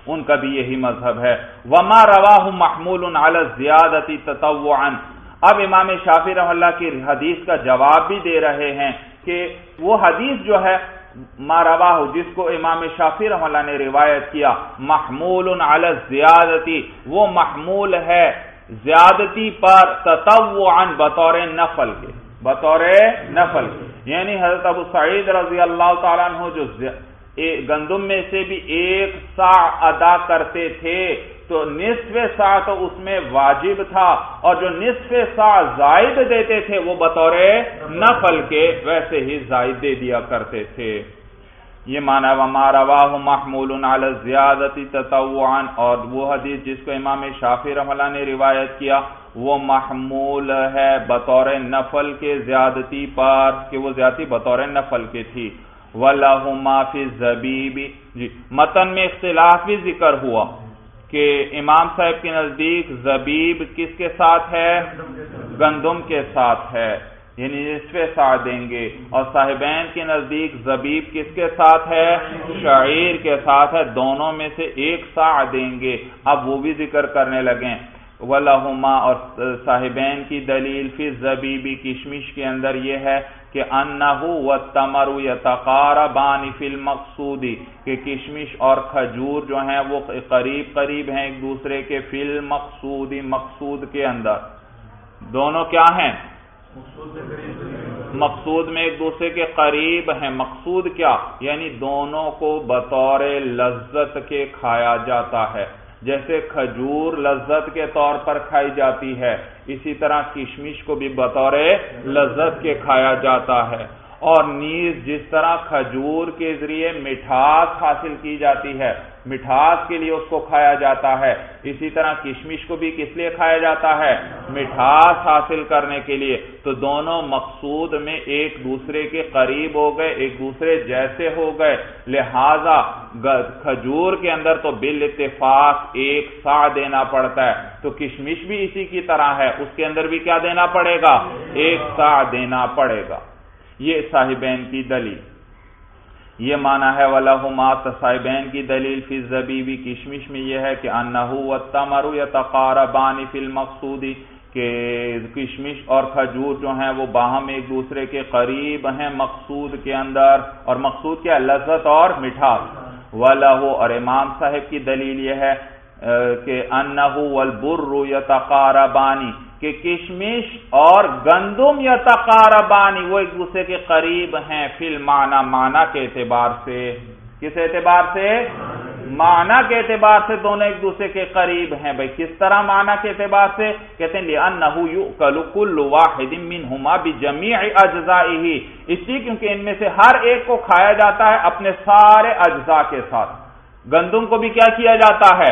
ان کا بھی یہی مذہب ہے۔ وما رواہ محمول علی الزیادۃ تطوعا، اب امام شافعی رحمہ اللہ کی حدیث کا جواب بھی دے رہے ہیں کہ وہ حدیث جو ہے ما رواہ، جس کو امام شافعی رحمہ اللہ نے روایت کیا، محمول علی الزیادۃ، وہ محمول ہے زیادتی پر، تطوعا بطور نفل کے، بطور نفل کے، یعنی حضرت ابو سعید رضی اللہ تعالیٰ عنہ جو گندم میں سے بھی ایک سا ادا کرتے تھے تو نصف سا تو اس میں واجب تھا، اور جو نصف سا زائد دیتے تھے وہ بطور نفل کے ویسے ہی زائد دے دیا کرتے تھے۔ یہ معنی وما رواہ محمول علی الزیادۃ تطوعا، اور وہ حدیث جس کو امام شافعی رحمہ اللہ نے روایت کیا وہ محمول ہے بطور نفل کے زیادتی پر، کہ وہ زیادتی بطور نفل کے تھی۔ وَلَهُمَا فِي الزَّبِيبِ، جی متن میں اختلاف بھی ذکر ہوا کہ امام صاحب کے نزدیک زبیب کس کے ساتھ ہے؟ گندم کے ساتھ ہے، یعنی نصف سا دیں گے، اور صاحبین کے نزدیک زبیب کس کے ساتھ ہے؟ شعیر کے ساتھ ہے، دونوں میں سے ایک سا دیں گے۔ اب وہ بھی ذکر کرنے لگیں وَلَهُمَا، اور صاحبین کی دلیل فی الزبیب کشمش کے اندر یہ ہے کہ انہو والتمر یتقاربان فی المقصود، کہ کشمش اور کھجور جو ہیں وہ قریب قریب ہیں ایک دوسرے کے، فی المقصود مقصود کے اندر، دونوں کیا ہیں؟ مقصود میں ایک دوسرے کے قریب ہیں۔ مقصود کیا؟ یعنی دونوں کو بطور لذت کے کھایا جاتا ہے، جیسے کھجور لذت کے طور پر کھائی جاتی ہے، اسی طرح کشمش کو بھی بطور لذت کے کھایا جاتا ہے، اور نیز جس طرح کھجور کے ذریعے مٹھاس حاصل کی جاتی ہے، مٹھاس کے لیے اس کو کھایا جاتا ہے، اسی طرح کشمش کو بھی کس لیے کھایا جاتا ہے؟ مٹھاس حاصل کرنے کے لیے۔ تو دونوں مقصود میں ایک دوسرے کے قریب ہو گئے، ایک دوسرے جیسے ہو گئے، لہذا کھجور کے اندر تو بالاتفاق ایک سا دینا پڑتا ہے، تو کشمش بھی اسی کی طرح ہے، اس کے اندر بھی کیا دینا پڑے گا؟ ایک سا دینا پڑے گا۔ یہ صاحبین کی دلیل، یہ معنی ہے وَلَهُمَا، صاحبین کی دلیل فی الزبیب کشمش میں یہ ہے کہ انہو والتمر یتقاربان فی المقصود، کہ کشمش اور کھجور جو ہیں وہ باہم ایک دوسرے کے قریب ہیں مقصود کے اندر، اور مقصود کیا؟ لذت اور مٹھاس۔ وَلَهُ، اور امام صاحب کی دلیل یہ ہے کہ انہو والبر یتقاربان، کہ کشمش اور گندم یتقاربانی وہ ایک دوسرے کے قریب ہیں، فی المعنی، معنی کے اعتبار سے۔ کس اعتبار سے؟ معنی کے اعتبار سے دونوں ایک دوسرے کے قریب ہیں۔ بھئی کس طرح معنی کے اعتبار سے؟ کہتے ہیں لِأَنَّهُ يُؤْكَلُ كُلُّ وَاحِدٍ مِّنْهُمَا بِجَمِيعِ أَجْزَائِهِ، اس لیے کیونکہ ان میں سے ہر ایک کو کھایا جاتا ہے اپنے سارے اجزاء کے ساتھ۔ گندم کو بھی کیا کیا جاتا ہے؟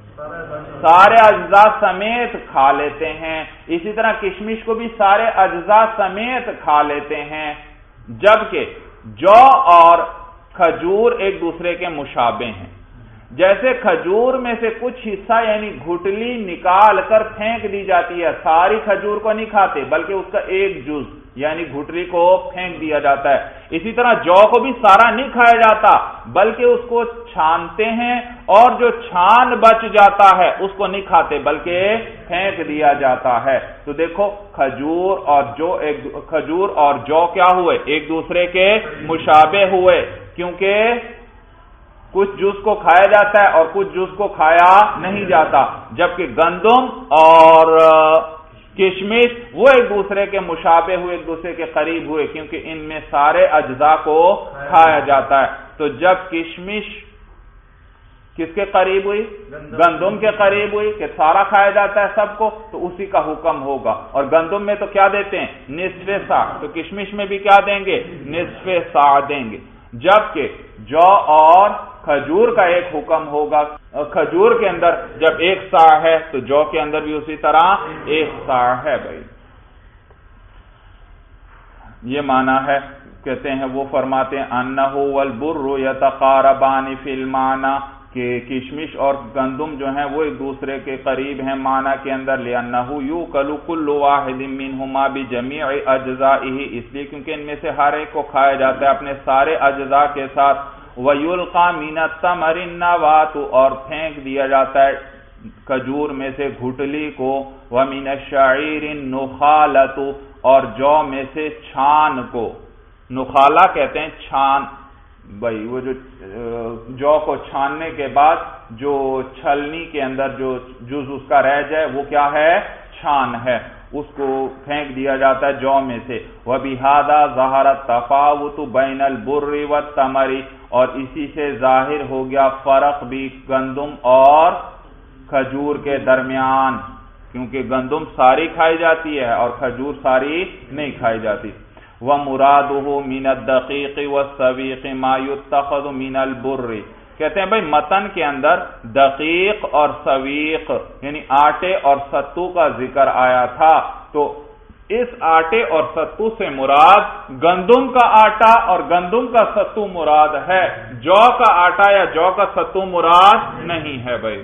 سارے اجزاء سمیت کھا لیتے ہیں، اسی طرح کشمش کو بھی سارے اجزاء سمیت کھا لیتے ہیں، جبکہ جو اور کھجور ایک دوسرے کے مشابہ ہیں۔ جیسے کھجور میں سے کچھ حصہ یعنی گھٹلی نکال کر پھینک دی جاتی ہے، ساری کھجور کو نہیں کھاتے بلکہ اس کا ایک جز یعنی گھٹلی کو پھینک دیا جاتا ہے، اسی طرح جو کو بھی سارا نہیں کھایا جاتا بلکہ اس کو چھانتے ہیں، اور جو چھان بچ جاتا ہے اس کو نہیں کھاتے بلکہ پھینک دیا جاتا ہے۔ تو دیکھو کھجور اور جو ایک کھجور اور جو کیا ہوئے؟ ایک دوسرے کے مشابہ ہوئے، کیونکہ کچھ جز کو کھایا جاتا ہے اور کچھ جز کو کھایا نہیں جاتا، جبکہ گندم اور کشمش وہ ایک دوسرے کے مشابہ ہوئے، ایک دوسرے کے قریب ہوئے، کیونکہ ان میں سارے اجزاء کو کھایا جاتا ہے۔ تو جب کشمش کس کے قریب ہوئی؟ گندم کے قریب ہوئی کہ سارا کھایا جاتا ہے سب کو، تو اسی کا حکم ہوگا۔ اور گندم میں تو کیا دیتے ہیں؟ نصف سا، تو کشمش میں بھی کیا دیں گے؟ نصف سا دیں گے، جبکہ جو اور کھجور کا ایک حکم ہوگا۔ کھجور کے اندر جب ایک سا ہے تو جو کے اندر بھی اسی طرح ایک سا ہے۔ بھائی یہ معنی ہے، کہتے ہیں وہ فرماتے ہیں انہو والبر یتقاربان فی المعنی، کہ کشمش اور گندم جو ہیں وہ ایک دوسرے کے قریب ہیں معنی کے اندر، لِأَنَّهُ يُؤْكَلُ كُلُّ وَاحِدٍ مِّنْهُمَا بِجَمِيعِ أَجْزَائِهِ، اس لیے کیونکہ ان میں سے ہر ایک کو کھایا جاتا ہے اپنے سارے اجزاء کے ساتھ۔ وَيُلْقَى مِنَ التَّمَرِ النَّوَاتُ اور پھینک دیا جاتا ہے کھجور میں سے گھٹلی کو، وَمِنَ الشَّعِيرِ النُّخَالَةُ اور جو میں سے چھان کو، نخالہ کہتے ہیں چھان، بھائی وہ جو جو کو چھاننے کے بعد جو چھلنی کے اندر جو جز اس کا رہ جائے وہ کیا ہے؟ چھان ہے، اس کو پھینک دیا جاتا ہے جو میں سے۔ وَبِهَذَا ظَهَرَ التَّفَاوُتُ بَيْنَ الْبُرِّ وَالتَّمَرِ اور اسی سے ظاہر ہو گیا فرق بھی گندم اور کھجور کے درمیان، کیونکہ گندم ساری کھائی جاتی ہے اور کھجور ساری نہیں کھائی جاتی۔ وَمُرَادُهُ مِنَ الدَّقِيقِ وَالسَّوِيقِ مَا يُتَّخَذُ مِنَ الْبُرِّ کہتے ہیں بھائی متن کے اندر دقیق اور سویق یعنی آٹے اور ستو کا ذکر آیا تھا، تو اس آٹے اور ستو سے مراد گندم کا آٹا اور گندم کا ستو مراد ہے، جو کا آٹا یا جو کا ستو مراد نہیں ہے بھائی۔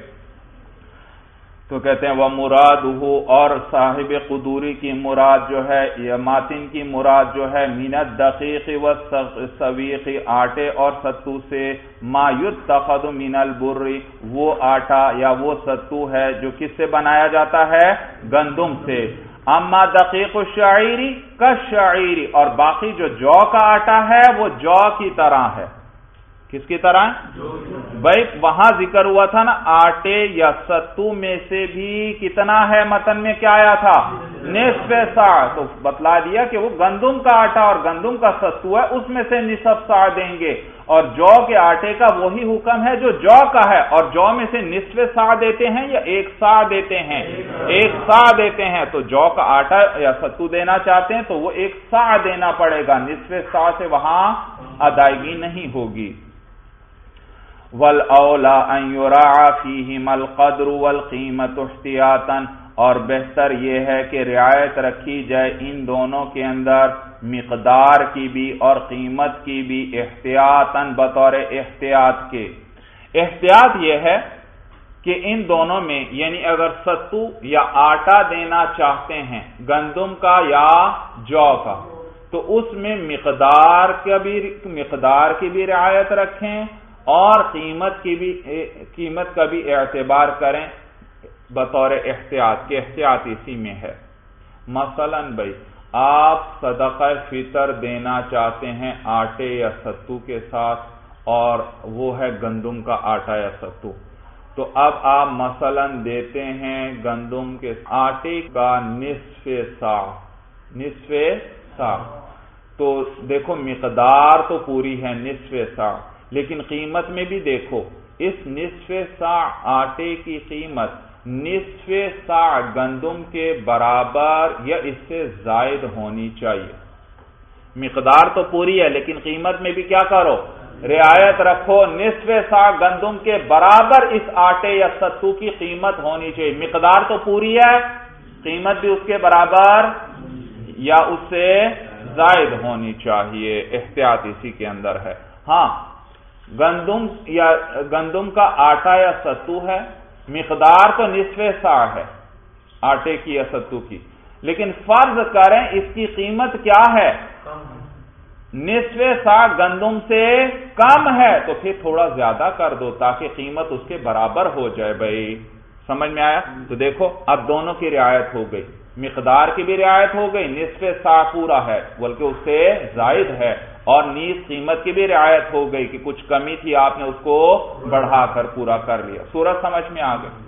تو کہتے ہیں وہ مراد ہو، اور صاحب قدوری کی مراد جو ہے یا ماتن کی مراد جو ہے من الدقیق والسویق آٹے اور ستو سے، ما یتخذ من البر وہ آٹا یا وہ ستو ہے جو کس سے بنایا جاتا ہے؟ گندم سے۔ اما دقیق الشعیری کالشعیری اور باقی جو جو کا آٹا ہے وہ جو کی طرح ہے، کس کی طرح؟ بھائی وہاں ذکر ہوا تھا نا آٹے یا ستو میں سے بھی کتنا ہے، متن میں کیا آیا تھا؟ نصف ساع، تو بتلا دیا کہ وہ گندم کا آٹا اور گندم کا ستو ہے، اس میں سے نصف ساع دیں گے، اور جو کے آٹے کا وہی حکم ہے جو جو کا ہے، اور جو میں سے نصف ساع دیتے ہیں یا ایک ساع دیتے ہیں؟ ایک ساع دیتے ہیں، تو جو کا آٹا یا ستو دینا چاہتے ہیں تو وہ ایک ساع دینا پڑے گا، نصف ساع سے وہاں ادائیگی نہیں ہوگی۔ وَالْأَوْلَى أَنْ يُرَاعَ فِيهِمَا الْقَدْرُ وَالْقِيمَةُ احْتِياطًا اور بہتر یہ ہے کہ رعایت رکھی جائے ان دونوں کے اندر مقدار کی بھی اور قیمت کی بھی، احتیاطاً بطور احتیاط کے۔ احتیاط یہ ہے کہ ان دونوں میں یعنی اگر ستو یا آٹا دینا چاہتے ہیں گندم کا یا جو کا، تو اس میں مقدار کا بھی مقدار کی بھی رعایت رکھیں اور قیمت کی بھی قیمت کا بھی اعتبار کریں بطور احتیاط کے۔ احتیاط اسی میں ہے، مثلا بھائی آپ صدقہ فطر دینا چاہتے ہیں آٹے یا ستو کے ساتھ اور وہ ہے گندم کا آٹا یا ستو، تو اب آپ مثلا دیتے ہیں گندم کے آٹے کا نصف ساع، نصف ساع، تو دیکھو مقدار تو پوری ہے نصف ساع، لیکن قیمت میں بھی دیکھو اس نصف ساع آٹے کی قیمت نصف ساع گندم کے برابر یا اس سے زائد ہونی چاہیے۔ مقدار تو پوری ہے لیکن قیمت میں بھی کیا کرو؟ رعایت رکھو، نصف ساع گندم کے برابر اس آٹے یا ستو کی قیمت ہونی چاہیے۔ مقدار تو پوری ہے، قیمت بھی اس کے برابر یا اس سے زائد ہونی چاہیے، احتیاط اسی کے اندر ہے۔ ہاں گندم یا گندم کا آٹا یا ستو ہے، مقدار تو نصف ساع ہے آٹے کی یا ستو کی، لیکن فرض کریں اس کی قیمت کیا ہے؟ نصف ساع گندم سے کم ہے، تو پھر تھوڑا زیادہ کر دو تاکہ قیمت اس کے برابر ہو جائے۔ بھائی سمجھ میں آیا؟ تو دیکھو اب دونوں کی رعایت ہو گئی، مقدار کی بھی رعایت ہو گئی، نصف ساع پورا ہے بلکہ اس سے زائد ہے، اور نیز قیمت کی بھی رعایت ہو گئی کہ کچھ کمی تھی آپ نے اس کو بڑھا کر پورا کر لیا۔ سورت سمجھ میں آ گئی؟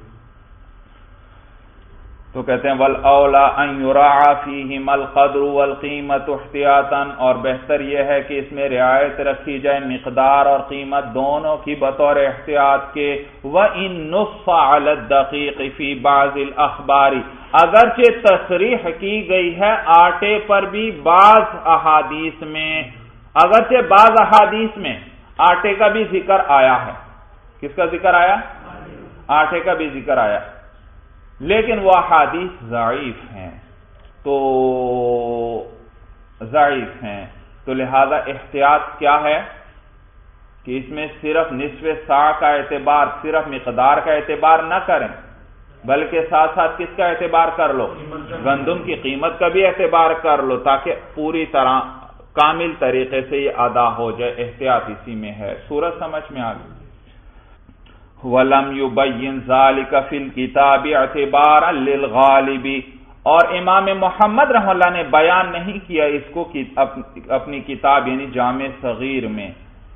تو کہتے ہیں وَالْأَوْلَى أَنْ يُرَاعَ فِيهِمَا الْقَدْرُ وَالْقِيمَةُ احْتِياطًا اور بہتر یہ ہے کہ اس میں رعایت رکھی جائے مقدار اور قیمت دونوں کی بطور احتیاط کے۔ وَإِن نُصَّ عَلَى الدَّقِيقِ فِي بَعْضِ الْأَخْبَارِ اگرچہ تصریح کی گئی ہے آٹے پر بھی بعض احادیث میں، اگرچہ بعض احادیث میں آٹے کا بھی ذکر آیا ہے، کس کا ذکر آیا؟ آٹے کا بھی ذکر آیا، لیکن وہ احادیث ضعیف ہیں، تو ضعیف ہیں تو لہذا احتیاط کیا ہے کہ اس میں صرف نصف ساع کا اعتبار، صرف مقدار کا اعتبار نہ کریں بلکہ ساتھ ساتھ کس کا اعتبار کر لو؟ گندم کی قیمت کا بھی اعتبار کر لو تاکہ پوری طرح کامل طریقے سے یہ ادا ہو جائے، احتیاط اسی میں ہے۔ سورۃ سمجھ میں آ گئی۔ وَلَمْ يُبَيِّنْ ذَلِكَ فِي الْكِتَابِ اعْتِبَارًا لِلْغَالِبِ، اور امام محمد رحمہ اللہ نے بیان نہیں کیا اس کو اپنی کتاب یعنی جامع صغیر میں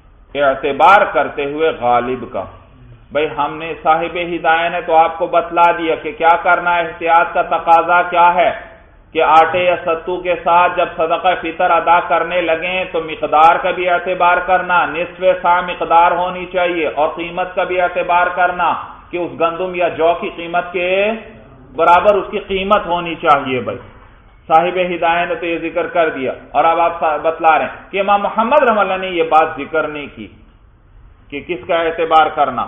اعتبار کرتے ہوئے غالب کا۔ بھئی ہم نے صاحب ہدایہ نے تو آپ کو بتلا دیا کہ کیا کرنا ہے، احتیاط کا تقاضا کیا ہے کہ آٹے یا ستو کے ساتھ جب صدقہ فطر ادا کرنے لگیں تو مقدار کا بھی اعتبار کرنا، نصف سا مقدار ہونی چاہیے، اور قیمت کا بھی اعتبار کرنا کہ اس گندم یا جو کی قیمت کے برابر اس کی قیمت ہونی چاہیے۔ بھائی صاحب ہدایہ نے تو یہ ذکر کر دیا، اور اب آپ بتلا رہے ہیں کہ امام محمد رحمہ اللہ نے یہ بات ذکر نہیں کی کہ کس کا اعتبار کرنا،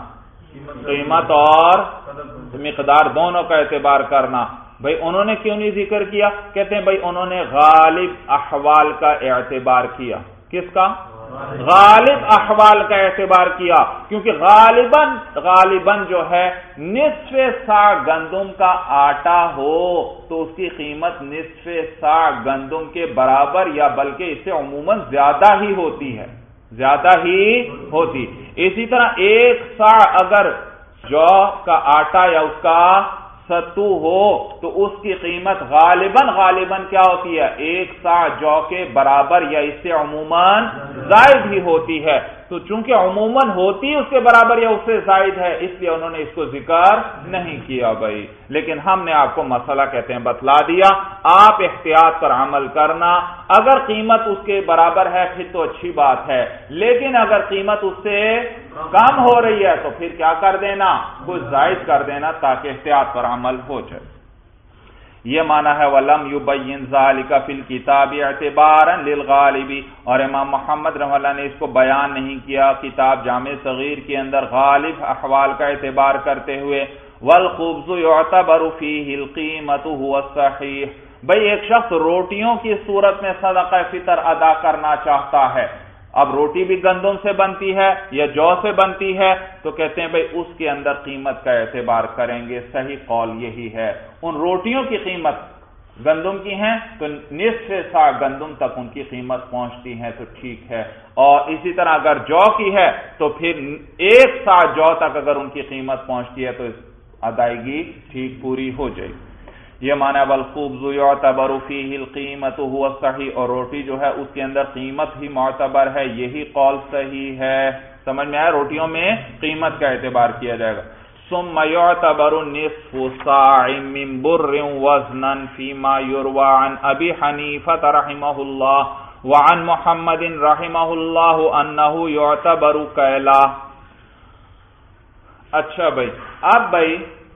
قیمت اور مقدار دونوں کا اعتبار کرنا۔ بھائی انہوں نے کیوں نہیں ذکر کیا؟ کہتے ہیں بھائی انہوں نے غالب احوال کا اعتبار کیا۔ کس کا؟ غالب احوال کا اعتبار کیا، کیونکہ غالباً غالباً جو ہے نصف سا گندم کا آٹا ہو تو اس کی قیمت نصف سا گندم کے برابر یا بلکہ اس سے عموماً زیادہ ہی ہوتی ہے، زیادہ ہی ہوتی۔ اسی طرح ایک سا اگر جو کا آٹا یا اس کا ستو ہو تو اس کی قیمت غالباً غالباً کیا ہوتی ہے؟ ایک سا جو کے برابر یا اس سے عموماً زائد ہی ہوتی ہے۔ تو چونکہ عموماً ہوتی اس کے برابر یا اس سے زائد ہے، اس لیے انہوں نے اس کو ذکر نہیں کیا بھائی۔ لیکن ہم نے آپ کو مسئلہ کہتے ہیں بتلا دیا، آپ احتیاط پر عمل کرنا۔ اگر قیمت اس کے برابر ہے پھر تو اچھی بات ہے، لیکن اگر قیمت اس سے کم ہو رہی ہے تو پھر کیا کر دینا؟ کچھ زائد کر دینا تاکہ احتیاط پر عمل ہو جائے۔ یہ معنی ہے وَلَمْ يُبَيِّنْ ذَلِكَ فِي الْكِتَابِ اعْتِبَارًا لِلْغَالِبِ، اور امام محمد رحمہ اللہ نے اس کو بیان نہیں کیا کتاب جامع صغیر کے اندر غالب احوال کا اعتبار کرتے ہوئے۔ وَالْخُبْزُ يُعْتَبَرُ فِيهِ الْقِيمَةُ هُوَ الصَّحِيحُ، بھئی ایک شخص روٹیوں کی صورت میں صدقہ فطر ادا کرنا چاہتا ہے، اب روٹی بھی گندم سے بنتی ہے یا جو سے بنتی ہے، تو کہتے ہیں بھئی اس کے اندر قیمت کا اعتبار کریں گے، صحیح قول یہی ہے۔ ان روٹیوں کی قیمت گندم کی ہیں تو نصف سا گندم تک ان کی قیمت پہنچتی ہے تو ٹھیک ہے، اور اسی طرح اگر جو کی ہے تو پھر ایک سا جو تک اگر ان کی قیمت پہنچتی ہے تو ادائیگی ٹھیک پوری ہو جائے گی۔ یہ معنی والخبز یعتبر فیہ القیمت هو الصحیح، اور روٹی جو ہے اس کے اندر قیمت ہی معتبر ہے، یہی قول صحیح ہے۔ سمجھ میں آیا؟ روٹیوں میں قیمت کا اعتبار کیا جائے گا۔ ثم يعتبر نصف صاع من بر وزنا فيما يروى عن ابي حنيفة رحمه الله وعن محمد رحمه الله انه يعتبر كيلا۔ اچھا بھائی، اب بھائی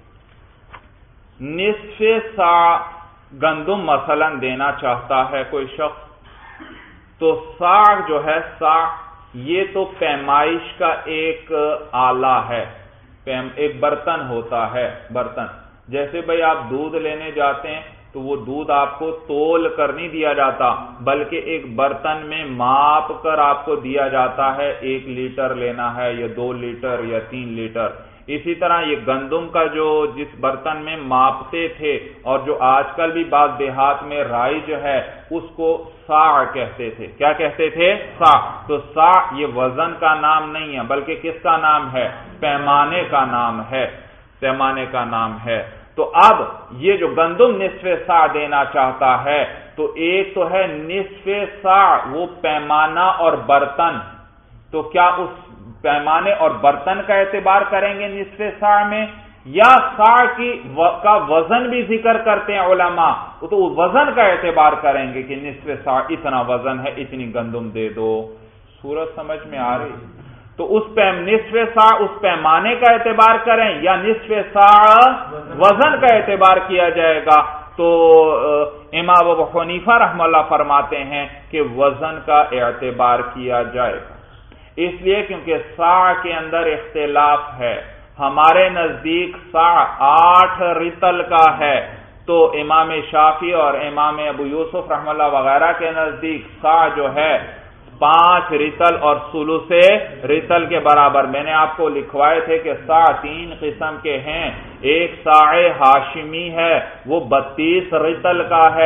نصف سا گندم مثلا دینا چاہتا ہے کوئی شخص، تو سا جو ہے سا یہ تو پیمائش کا ایک آلہ ہے، ایک برتن ہوتا ہے، برتن جیسے بھئی آپ دودھ لینے جاتے ہیں تو وہ دودھ آپ کو تول کر نہیں دیا جاتا بلکہ ایک برتن میں ماپ کر آپ کو دیا جاتا ہے، ایک لیٹر لینا ہے یا دو لیٹر یا تین لیٹر۔ اسی طرح یہ گندم کا جو جس برتن میں ماپتے تھے اور جو آج کل بھی بعض دیہات میں رائی جو ہے اس کو سا کہتے تھے، کیا کہتے تھے؟ سا۔ تو سا یہ وزن کا نام نہیں ہے بلکہ کس کا نام ہے؟ پیمانے کا نام ہے، پیمانے کا نام ہے۔ تو اب یہ جو گندم نصف سا دینا چاہتا ہے تو ایک تو ہے نصف سا وہ پیمانہ اور برتن، تو کیا اس پیمانے اور برتن کا اعتبار کریں گے نصف سا میں، یا سا کی کا وزن بھی ذکر کرتے ہیں علماء تو وزن کا اعتبار کریں گے کہ نصف سا اتنا وزن ہے، اتنی گندم دے دو۔ صورت سمجھ میں آ رہی؟ تو اس پہ نصف سا اس پیمانے کا اعتبار کریں یا نصف سا وزن کا اعتبار کیا جائے گا؟ تو امام ابو حنیفہ رحمہ اللہ فرماتے ہیں کہ وزن کا اعتبار کیا جائے گا، اس لیے کیونکہ سا کے اندر اختلاف ہے۔ ہمارے نزدیک سا آٹھ رتل کا ہے، تو امام شافعی اور امام ابو یوسف رحمہ اللہ وغیرہ کے نزدیک سا جو ہے پانچ رتل اور ثلث رتل کے برابر۔ میں نے آپ کو لکھوائے تھے کہ سا تین قسم کے ہیں، ایک سا ہاشمی ہے وہ بتیس رتل کا ہے،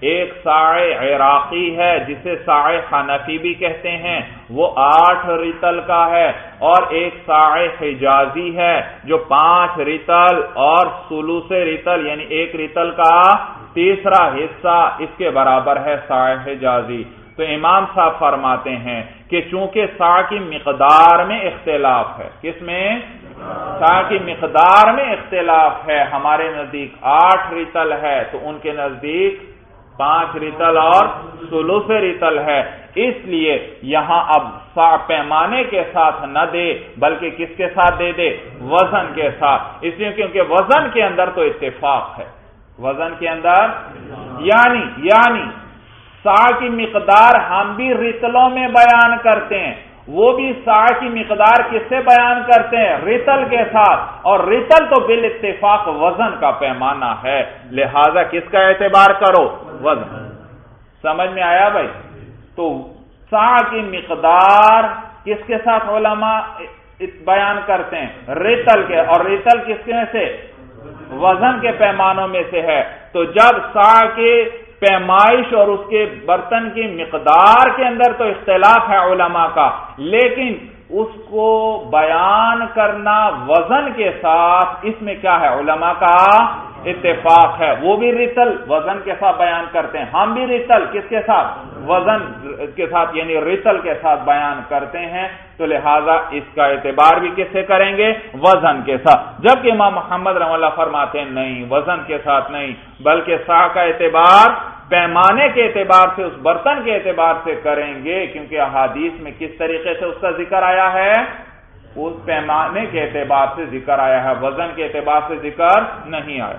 ایک ساع عراقی ہے جسے ساع حنفی بھی کہتے ہیں، وہ آٹھ رتل کا ہے، اور ایک ساع حجازی ہے جو پانچ رتل اور ثلث رتل یعنی ایک رتل کا تیسرا حصہ اس کے برابر ہے ساع حجازی۔ تو امام صاحب فرماتے ہیں کہ چونکہ ساع کی مقدار میں اختلاف ہے، کس میں؟ ساع کی مقدار میں اختلاف ہے، ہمارے نزدیک آٹھ رتل ہے تو ان کے نزدیک پانچ رتل اور ثلث رتل ہے، اس لیے یہاں اب ساع پیمانے کے ساتھ نہ دے بلکہ کس کے ساتھ دے دے؟ وزن کے ساتھ، اس لیے کیونکہ وزن کے اندر تو اتفاق ہے، وزن کے اندر یعنی یعنی ساع کی مقدار ہم بھی رتلوں میں بیان کرتے ہیں، وہ بھی ساع کی مقدار کس سے بیان کرتے ہیں؟ رتل کے ساتھ، اور رتل تو بالاتفاق وزن کا پیمانہ ہے، لہذا کس کا اعتبار کرو؟ وزن۔ سمجھ میں آیا بھائی؟ تو ساع کی مقدار کس کے ساتھ علماء بیان کرتے ہیں؟ رتل کے، اور رتل کس میں سے؟ وزن کے پیمانوں میں سے ہے۔ تو جب ساع کے پیمائش اور اس کے برتن کی مقدار کے اندر تو اختلاف ہے علماء کا، لیکن اس کو بیان کرنا وزن کے ساتھ، اس میں کیا ہے؟ علماء کا اتفاق ہے، وہ بھی رتل وزن کے ساتھ بیان کرتے ہیں، ہم بھی رتل کس کے ساتھ؟ وزن کے ساتھ یعنی رتل کے ساتھ بیان کرتے ہیں، تو لہذا اس کا اعتبار بھی کس سے کریں گے؟ وزن کے ساتھ۔ جبکہ امام محمد رحمہ اللہ فرماتے ہیں نہیں، وزن کے ساتھ نہیں، بلکہ ساع کا اعتبار پیمانے کے اعتبار سے، اس برتن کے اعتبار سے کریں گے، کیونکہ احادیث میں کس طریقے سے اس کا ذکر آیا ہے؟ اس پیمانے کے اعتبار سے ذکر آیا ہے، وزن کے اعتبار سے ذکر نہیں آیا۔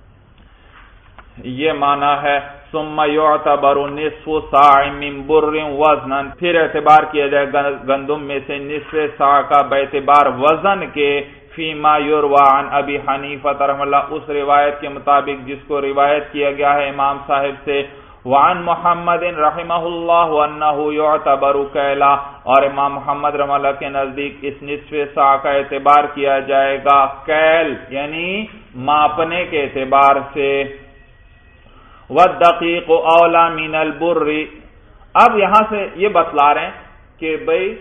یہ معنی ہے ثم يعتبر نصف صاع من بر وزنا، پھر اعتبار کیا جائے گندم میں سے نصف صاع کا باعتبار وزن کے، فیما یروى عن ابی حنیفہ رحمہ اللہ، اس روایت کے مطابق جس کو روایت کیا گیا ہے امام صاحب سے، وعن محمد رحمہ اللہ انہ یعتبر کیلا، اور امام محمد رحمہ اللہ کے نزدیک اس نصف صاع کا اعتبار کیا جائے گا کیل یعنی ماپنے کے اعتبار سے، والدقیق اولا من البر۔ اب یہاں سے یہ بتلا رہے ہیں کہ بھئی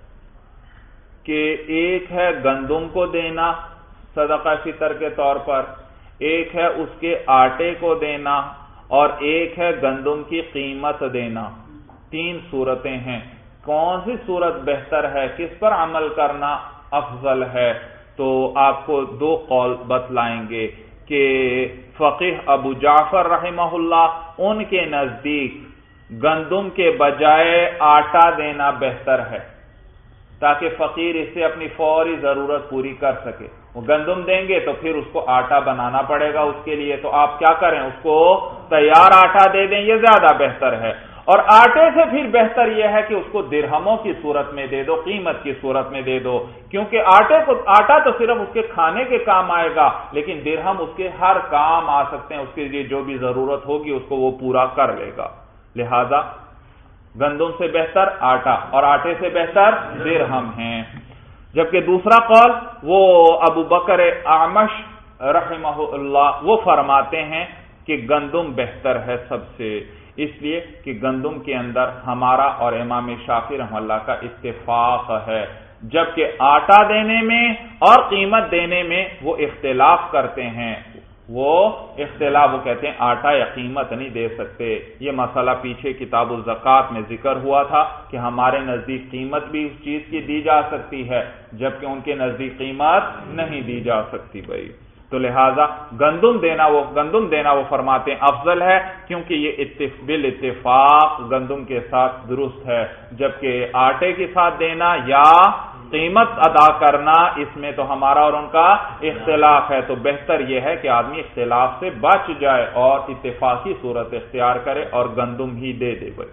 کہ ایک ہے گندم کو دینا صدقہ فطر کے طور پر، ایک ہے اس کے آٹے کو دینا، اور ایک ہے گندم کی قیمت دینا۔ تین صورتیں ہیں، کون سی صورت بہتر ہے، کس پر عمل کرنا افضل ہے؟ تو آپ کو دو قول بتلائیں گے کہ فقیہ ابو جعفر رحمہ اللہ ان کے نزدیک گندم کے بجائے آٹا دینا بہتر ہے، تاکہ فقیر اس سے اپنی فوری ضرورت پوری کر سکے۔ وہ گندم دیں گے تو پھر اس کو آٹا بنانا پڑے گا اس کے لیے، تو آپ کیا کریں، اس کو تیار آٹا دے دیں، یہ زیادہ بہتر ہے۔ اور آٹے سے پھر بہتر یہ ہے کہ اس کو درہموں کی صورت میں دے دو، قیمت کی صورت میں دے دو، کیونکہ آٹے کو آٹا تو صرف اس کے کھانے کے کام آئے گا، لیکن درہم اس کے ہر کام آ سکتے ہیں، اس کے لیے جو بھی ضرورت ہوگی اس کو وہ پورا کر لے گا۔ لہذا گندم سے بہتر آٹا، اور آٹے سے بہتر درہم ہیں۔ جبکہ دوسرا قول وہ ابو بکر اعمش رحمہ اللہ وہ فرماتے ہیں کہ گندم بہتر ہے سب سے، اس لیے کہ گندم کے اندر ہمارا اور امام شافعی رحمہ اللہ کا اتفاق ہے، جبکہ آٹا دینے میں اور قیمت دینے میں وہ اختلاف کرتے ہیں، وہ اختلاف وہ کہتے ہیں آٹا یا قیمت نہیں دے سکتے۔ یہ مسئلہ پیچھے کتاب الزکات میں ذکر ہوا تھا کہ ہمارے نزدیک قیمت بھی اس چیز کی دی جا سکتی ہے، جبکہ ان کے نزدیک قیمت نہیں دی جا سکتی بھائی۔ تو لہذا گندم دینا وہ گندم دینا وہ فرماتے ہیں افضل ہے، کیونکہ یہ بالاتفاق گندم کے ساتھ درست ہے، جبکہ آٹے کے ساتھ دینا یا قیمت ادا کرنا اس میں تو ہمارا اور ان کا اختلاف ہے۔ تو بہتر یہ ہے کہ آدمی اختلاف سے بچ جائے اور اتفاقی صورت اختیار کرے اور گندم ہی دے دے بھائی۔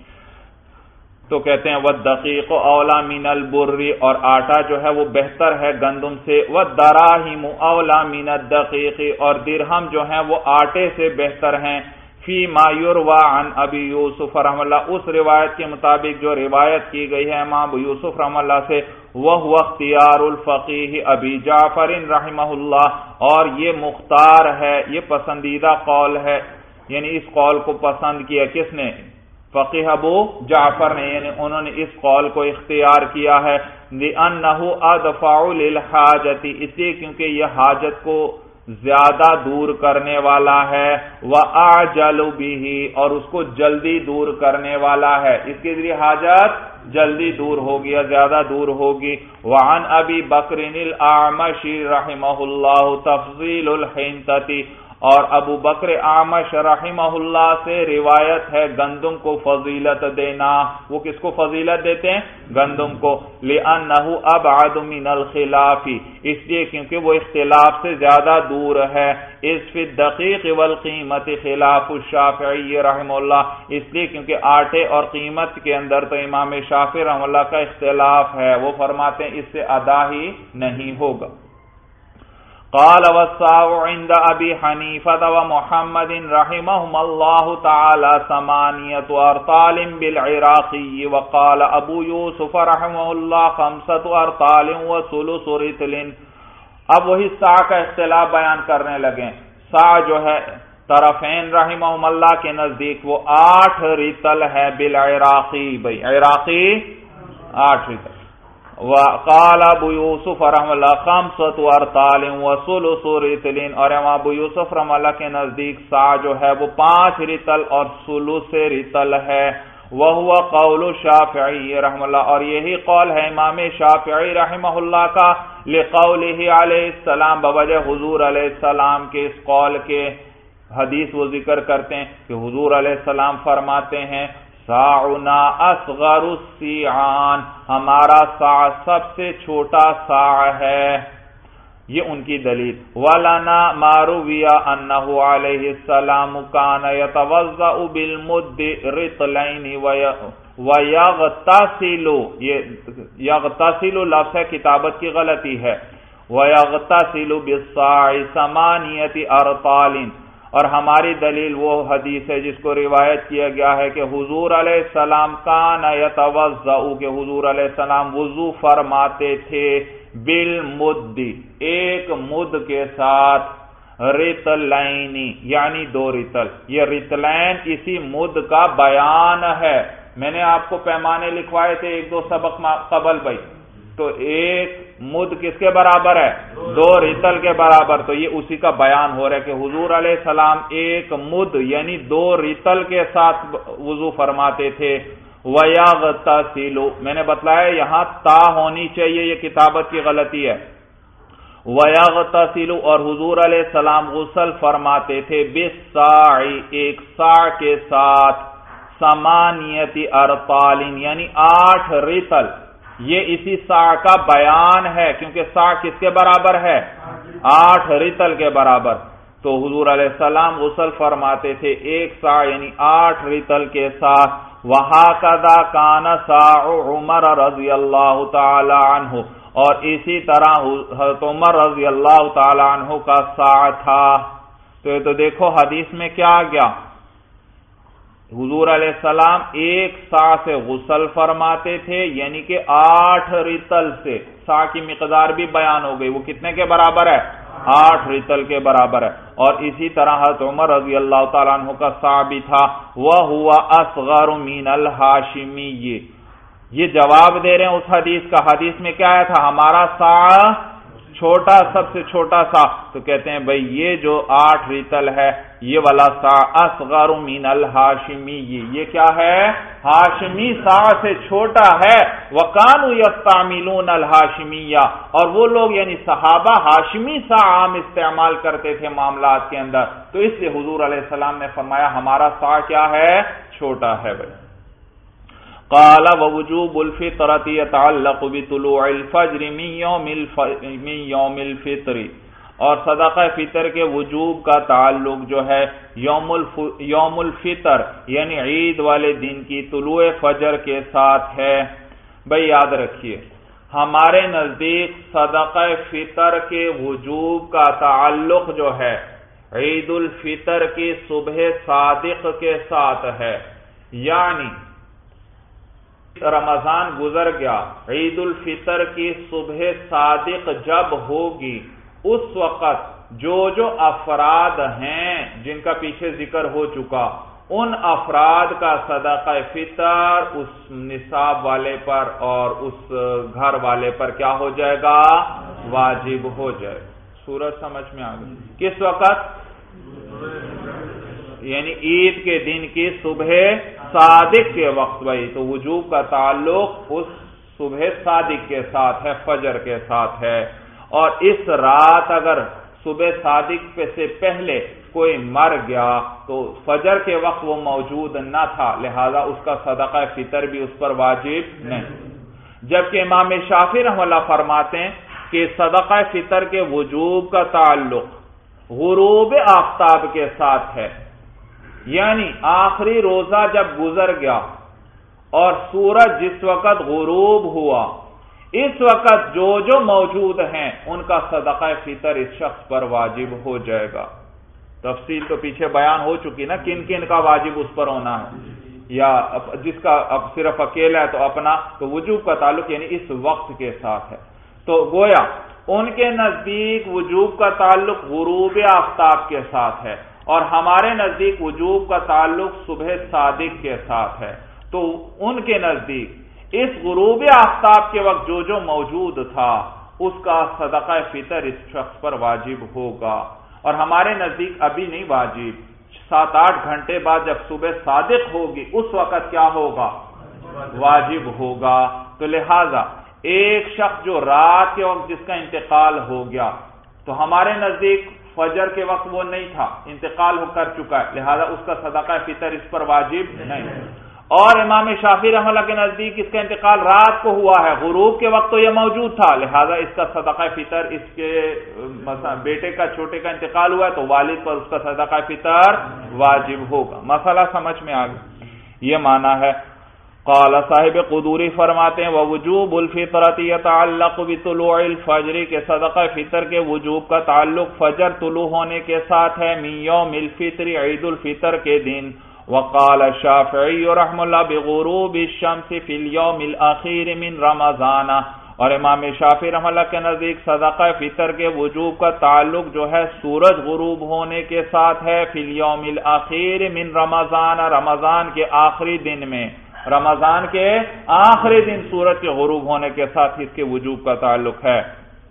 تو کہتے ہیں وَالدَّقِيقُ أَوْلَى مِنَ الْبُرِّ، اور آٹا جو ہے وہ بہتر ہے گندم سے، وَالدَّرَاهِمُ أَوْلَى مِنَ الدَّقِيقِ، اور درہم جو ہیں وہ آٹے سے بہتر ہیں، فی ما یروى عن ابی یوسف رحمہ اللہ، اس روایت کے مطابق جو روایت کی گئی ہے امام ابو یوسف رحمہ اللہ سے، وَهُوَ اخْتِيَارُ الْفَقِيهِ ابی جعفر رحمہ اللہ، اور یہ مختار ہے، یہ پسندیدہ قول ہے یعنی اس قول کو پسند کیا کس نے؟ فقیہ ابو جعفر نے، یعنی انہوں نے اس قول کو اختیار کیا ہے لِأَنَّهُ أَدْفَعُ لِلْحَاجَةِ، اس لیے کیونکہ یہ حاجت کو زیادہ دور کرنے والا ہے، وَأَعْجَلُ بِهِ، اور اس کو جلدی دور کرنے والا ہے، اس کے ذریعے حاجت جلدی دور ہوگی یا زیادہ دور ہوگی۔ وعن ابی بکر الاعمش رحمہ اللہ تفضیل الحنطۃ، اور ابو بکر اعمش رحمہ اللہ سے روایت ہے گندم کو فضیلت دینا۔ وہ کس کو فضیلت دیتے ہیں؟ گندم کو۔ لأنہ ابعد من الخلاف، اس لیے کیونکہ وہ اختلاف سے زیادہ دور ہے۔ اذ فی الدقیق والقیمت خلاف الشافعی رحمہ اللہ، اس لیے کیونکہ آٹے اور قیمت کے اندر تو امام شافعی رحمہ اللہ کا اختلاف ہے، وہ فرماتے ہیں اس سے ادا ہی نہیں ہوگا۔ قال والصاع عند ابي حنيفه ومحمد رحمهم الله تعالى ثمانية ارطال بالعراقي، وقال ابو يوسف رحمه الله خمسة ارطال وثلث رطل۔ اب وہی سا کا اختلاف بیان کرنے لگے۔ سا جو ہے طرفین رحمہم اللہ کے نزدیک وہ آٹھ رطل ہے بالعراقی، بھائی عراقی آٹھ رطل۔ وقال ابو یوسف رحمہ اللہ خمسۃ ارطال وثلث رطل، اور امام ابو یوسف رحمہ اللہ کے نزدیک سا جو ہے وہ پانچ رطل اور ثلث رطل ہے۔ وہو قول شافعی رحمہ اللہ، اور یہی قول ہے امام شافعی رحمہ اللہ کا، لقولہ علیہ السلام، بوجہ حضور علیہ السلام کے اس قول کے۔ حدیث وہ ذکر کرتے ہیں کہ حضور علیہ السلام فرماتے ہیں ساعنا اصغر السیعان، ہمارا ساع سب سے چھوٹا ساع ہے، یہ ان کی دلیل۔ وَلَنَا مَا رُوِيَ أَنَّهُ عَلَيْهِ السَّلَامُ كَانَ يَتَوَضَّأُ بِالْمُدِّ رِطْلَيْنِ وَيَغْتَسِلُ، یہ یغتسل لفظ ہے، کتابت کی غلطی ہے، وَيَغْتَسِلُ بِالصَّاعِ ثَمَانِيَةِ أَرْطَالٍ، اور ہماری دلیل وہ حدیث ہے جس کو روایت کیا گیا ہے کہ حضور علیہ السلام کان یتوضأ، کہ حضور علیہ السلام وضو فرماتے تھے بالمد، ایک مد کے ساتھ، رطلین یعنی دو رطل۔ یہ رطلین اسی مد کا بیان ہے۔ میں نے آپ کو پیمانے لکھوائے تھے ایک دو سبق قبل بھائی، تو ایک مد کس کے برابر ہے؟ دو رطل کے برابر، تو یہ اسی کا بیان ہو رہا ہے کہ حضور علیہ السلام ایک مد یعنی دو رطل کے ساتھ وضو فرماتے تھے۔ وَيَغْتَسِلُ، میں نے بتلایا یہاں تا ہونی چاہیے، یہ کتابت کی غلطی ہے۔ وَيَغْتَسِلُ، اور حضور علیہ السلام غسل فرماتے تھے بِالصَّاعِ، ایک صاع کے ساتھ، ثمانیۃ ارطال یعنی آٹھ رطل۔ یہ اسی سا کا بیان ہے، کیونکہ سا کس کے برابر ہے؟ آٹھ رطل کے برابر۔ تو حضور علیہ السلام غسل فرماتے تھے ایک سا یعنی آٹھ رطل کے ساتھ۔ وَهَكَذَا كَانَ سَاعُ عمر رضی اللہ تعالی عنہ، اور اسی طرح حضرت عمر رضی اللہ تعالی عنہ کا سا تھا۔ تو یہ تو دیکھو حدیث میں کیا آ گیا، حضور علیہ السلام ایک سا سے غسل فرماتے تھے، یعنی کہ آٹھ رطل سے، سا کی مقدار بھی بیان ہو گئی، وہ کتنے کے برابر ہے؟ آٹھ رطل کے برابر ہے۔ اور اسی طرح حضرت عمر رضی اللہ تعالیٰ عنہ کا سا بھی تھا۔ وَهُوَ أَصْغَرُ مِنَ الْحَاشِمِيِّ، یہ جواب دے رہے ہیں اس حدیث کا۔ حدیث میں کیا آیا تھا؟ ہمارا سا چھوٹا، سب سے چھوٹا سا، تو کہتے ہیں بھئی یہ جو آٹھ رطل ہے یہ والا سا اصغر من الہاشمی، یہ کیا ہے؟ ہاشمی سا سے چھوٹا ہے۔ وَقَانُوا يَسْتَعْمِلُونَ الْحَاشِمِيَّ، اور وہ لوگ یعنی صحابہ ہاشمی سا عام استعمال کرتے تھے معاملات کے اندر، تو اس لیے حضور علیہ السلام نے فرمایا ہمارا سا کیا ہے؟ چھوٹا ہے بھئی۔ قال ووجوب الفطرة يتعلق بطلوع الفجر من يوم من يوم الفطر، اور صدقہ فطر کے وجوب کا تعلق جو ہے یوم الف یوم الفطر یعنی عید والے دن کی طلوع فجر کے ساتھ ہے۔ بھئی یاد رکھیے ہمارے نزدیک صدقہ فطر کے وجوب کا تعلق جو ہے عید الفطر کی صبح صادق کے ساتھ ہے، یعنی رمضان گزر گیا، عید الفطر کی صبح صادق جب ہوگی اس وقت جو جو افراد ہیں جن کا پیچھے ذکر ہو چکا، ان افراد کا صدقہ فطر اس نصاب والے پر اور اس گھر والے پر کیا ہو جائے گا؟ واجب ہو جائے گا۔ سورج سمجھ میں آ گئی؟ کس وقت؟ یعنی عید کے دن کی صبح صادق کے وقت بھائی، تو وجوب کا تعلق اس صبح صادق کے ساتھ ہے، فجر کے ساتھ ہے۔ اور اس رات اگر صبح صادق سے پہلے کوئی مر گیا تو فجر کے وقت وہ موجود نہ تھا، لہذا اس کا صدقہ فطر بھی اس پر واجب نہیں۔ جبکہ امام شافعی رحمہ اللہ فرماتے ہیں کہ صدقہ فطر کے وجوب کا تعلق غروب آفتاب کے ساتھ ہے، یعنی آخری روزہ جب گزر گیا اور سورج جس وقت غروب ہوا، اس وقت جو جو موجود ہیں ان کا صدقہ فطر اس شخص پر واجب ہو جائے گا۔ تفصیل تو پیچھے بیان ہو چکی نا، کن کن کا واجب اس پر ہونا ہے، یا جس کا اب صرف اکیلا ہے تو اپنا، تو وجوب کا تعلق یعنی اس وقت کے ساتھ ہے۔ تو گویا ان کے نزدیک وجوب کا تعلق غروب آفتاب کے ساتھ ہے اور ہمارے نزدیک وجوب کا تعلق صبح صادق کے ساتھ ہے۔ تو ان کے نزدیک اس غروب آفتاب کے وقت جو جو موجود تھا اس کا صدقہ فطر اس شخص پر واجب ہوگا، اور ہمارے نزدیک ابھی نہیں واجب، سات آٹھ گھنٹے بعد جب صبح صادق ہوگی اس وقت کیا ہوگا؟ واجب ہوگا۔ تو لہذا ایک شخص جو رات کے وقت جس کا انتقال ہو گیا، تو ہمارے نزدیک فجر کے وقت وہ نہیں تھا، انتقال ہو کر چکا ہے، لہذا اس کا صدقہ فطر اس پر واجب نہیں۔ اور امام شافعی رحمہ اللہ کے نزدیک اس کا انتقال رات کو ہوا ہے، غروب کے وقت تو یہ موجود تھا، لہذا اس کا صدقہ فطر، اس کے مثلا بیٹے کا چھوٹے کا انتقال ہوا ہے تو والد پر اس کا صدقہ فطر واجب ہوگا۔ مسئلہ سمجھ میں آ گیا؟ یہ معنی ہے۔ قال صاحب قدوری فرماتے ہیں ووجوب الفطرۃ یتعلق بطلوع الفجر، کے صدقہ فطر کے وجوب کا تعلق فجر طلوع ہونے کے ساتھ ہے، من یوم الفطر، عید الفطر کے دن۔ وقال الشافعی رحمہ اللہ بغروب الشمس فی الیوم الاخیر من رمضان، اور امام شافعی رحمہ اللہ کے نزدیک صدقہ فطر کے وجوب کا تعلق جو ہے سورج غروب ہونے کے ساتھ ہے، فی الیوم الاخیر من رمضان، رمضان کے آخری دن میں، رمضان کے آخری دن سورج کے غروب ہونے کے ساتھ اس کے وجوب کا تعلق ہے۔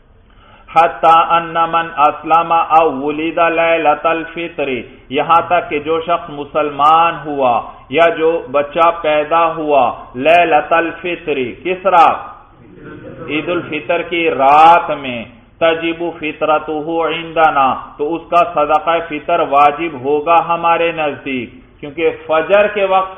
حتی ان من اسلم او ولد لیلۃ الفطر، یہاں تک کہ جو شخص مسلمان ہوا یا جو بچہ پیدا ہوا لیلۃ الفطر، کس رات؟ عید الفطر کی رات میں، تجب فطرتہ عندنا، تو اس کا صدقہ فطر واجب ہوگا ہمارے نزدیک، کیونکہ فجر کے وقت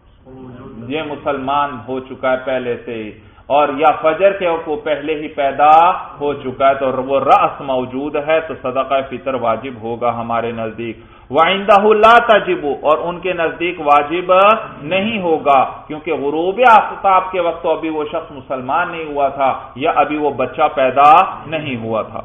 یہ مسلمان ہو چکا ہے پہلے سے ہی، اور یا فجر کے وقت وہ پہلے ہی پیدا ہو چکا ہے تو وہ رأس موجود ہے، تو صدقہ فطر واجب ہوگا ہمارے نزدیک۔ وَعِندَهُ لَا تَجِبُ، اور ان کے نزدیک واجب نہیں ہوگا، کیونکہ غروب آفتاب کے وقت تو ابھی وہ شخص مسلمان نہیں ہوا تھا یا ابھی وہ بچہ پیدا نہیں ہوا تھا۔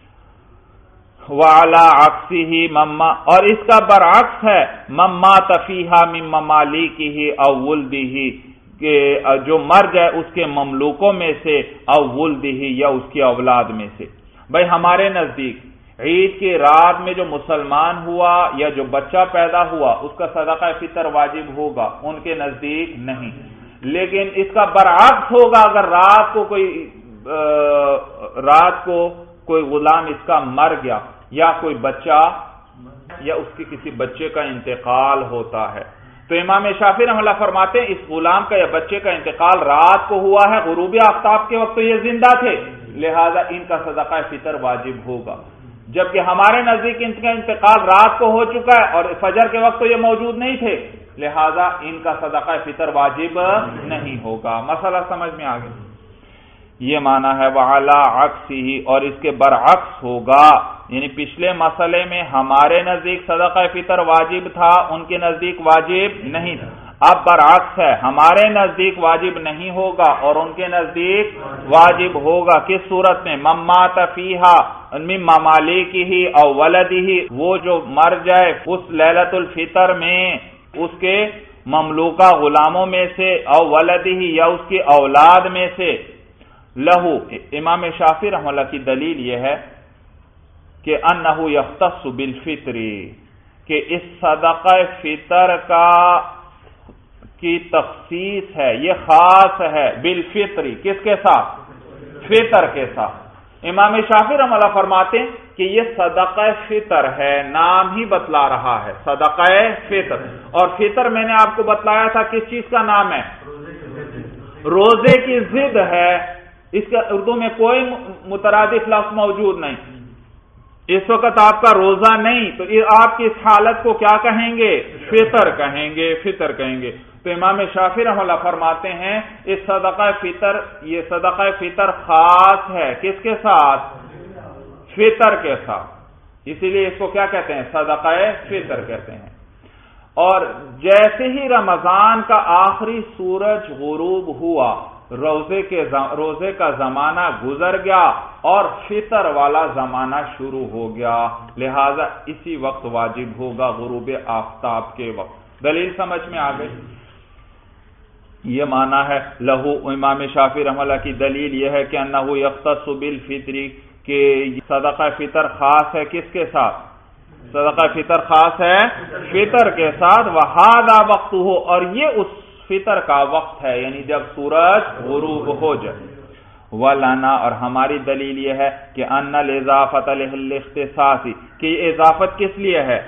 وَعَلَى عَكْسِهِ مَمَّا، اور اس کا برعکس ہے، مَمَّا تَفِيهَا مِن مَمَالِكِهِ أَوْ وُلْدِهِ، کہ جو مر جائے اس کے مملوکوں میں سے، او ولدہ، یا اس کی اولاد میں سے۔ بھائی ہمارے نزدیک عید کی رات میں جو مسلمان ہوا یا جو بچہ پیدا ہوا اس کا صدقہ فطر واجب ہوگا، ان کے نزدیک نہیں۔ لیکن اس کا برعکس ہوگا، اگر رات کو کوئی رات کو کوئی غلام اس کا مر گیا یا کوئی بچہ یا اس کے کسی بچے کا انتقال ہوتا ہے، تو امام شافعی رحمہ اللہ فرماتے ہیں اس غلام کا یا بچے کا انتقال رات کو ہوا ہے، غروب آفتاب کے وقت تو یہ زندہ تھے، لہذا ان کا صدقہ فطر واجب ہوگا۔ جبکہ ہمارے نزدیک ان کا انتقال رات کو ہو چکا ہے اور فجر کے وقت تو یہ موجود نہیں تھے، لہذا ان کا صدقہ فطر واجب نہیں ہوگا۔ مسئلہ سمجھ میں آ گیا؟ یہ معنی ہے وَعَلَىٰ عَكْسِهِ، اور اس کے برعکس ہوگا، یعنی پچھلے مسئلے میں ہمارے نزدیک صدقہ فطر واجب تھا، ان کے نزدیک واجب نہیں تھا، اب برعکس ہے، ہمارے نزدیک واجب نہیں ہوگا اور ان کے نزدیک واجب ہوگا۔ کس صورت میں؟ مَن مَاتَ فِيهَا مِن مَمَالِكِهِ أَوْ وَلَدِهِ، وہ جو مر جائے اس لیلۃ الفطر میں اس کے مملوکہ غلاموں میں سے، او ولدہ، یا اس کی اولاد میں سے، لہو، امام شافعی رحمہ اللہ کی دلیل یہ ہے کہ انہ یختص بالفطر، کہ اس صدقہ فطر کا کی تخصیص ہے، یہ خاص ہے بالفطر، کس کے ساتھ؟ فطر کے ساتھ۔ امام شافعی رحمہ اللہ فرماتے ہیں کہ یہ صدقہ فطر ہے، نام ہی بتلا رہا ہے صدقہ فطر، اور فطر میں نے آپ کو بتلایا تھا کس چیز کا نام ہے؟ روزے کی ضد ہے، اس کا اردو میں کوئی مترادف لفظ موجود نہیں۔ اس وقت آپ کا روزہ نہیں تو آپ کی اس حالت کو کیا کہیں گے؟ فطر کہیں گے، فطر کہیں گے۔ تو امام شافعی رحمہ اللہ فرماتے ہیں اس صدقہ فطر، یہ صدقہ فطر خاص ہے کس کے ساتھ؟ فطر کے ساتھ، اسی لیے اس کو کیا کہتے ہیں؟ صدقہ فطر کہتے ہیں۔ اور جیسے ہی رمضان کا آخری سورج غروب ہوا، روزے کے روزے کا زمانہ گزر گیا اور فطر والا زمانہ شروع ہو گیا، لہذا اسی وقت واجب ہوگا، غروب آفتاب کے وقت۔ دلیل سمجھ میں آ گئی؟ یہ معنی ہے لہو، امام شافعی رحمہ اللہ کی دلیل یہ ہے کہ انہو یختص بالفطر، کہ صدقہ فطر خاص ہے کس کے ساتھ؟ صدقہ فطر خاص ہے فطر کے ساتھ، وہذا وقتہ، اور یہ اس فطر کا وقت ہے، یعنی جب سورج غروب ہو جائے۔ وَلَنَا، اور ہماری دلیل یہ ہے کہ ان الاضافۃ للاختصاص، کہ یہ اضافت کس لیے ہے؟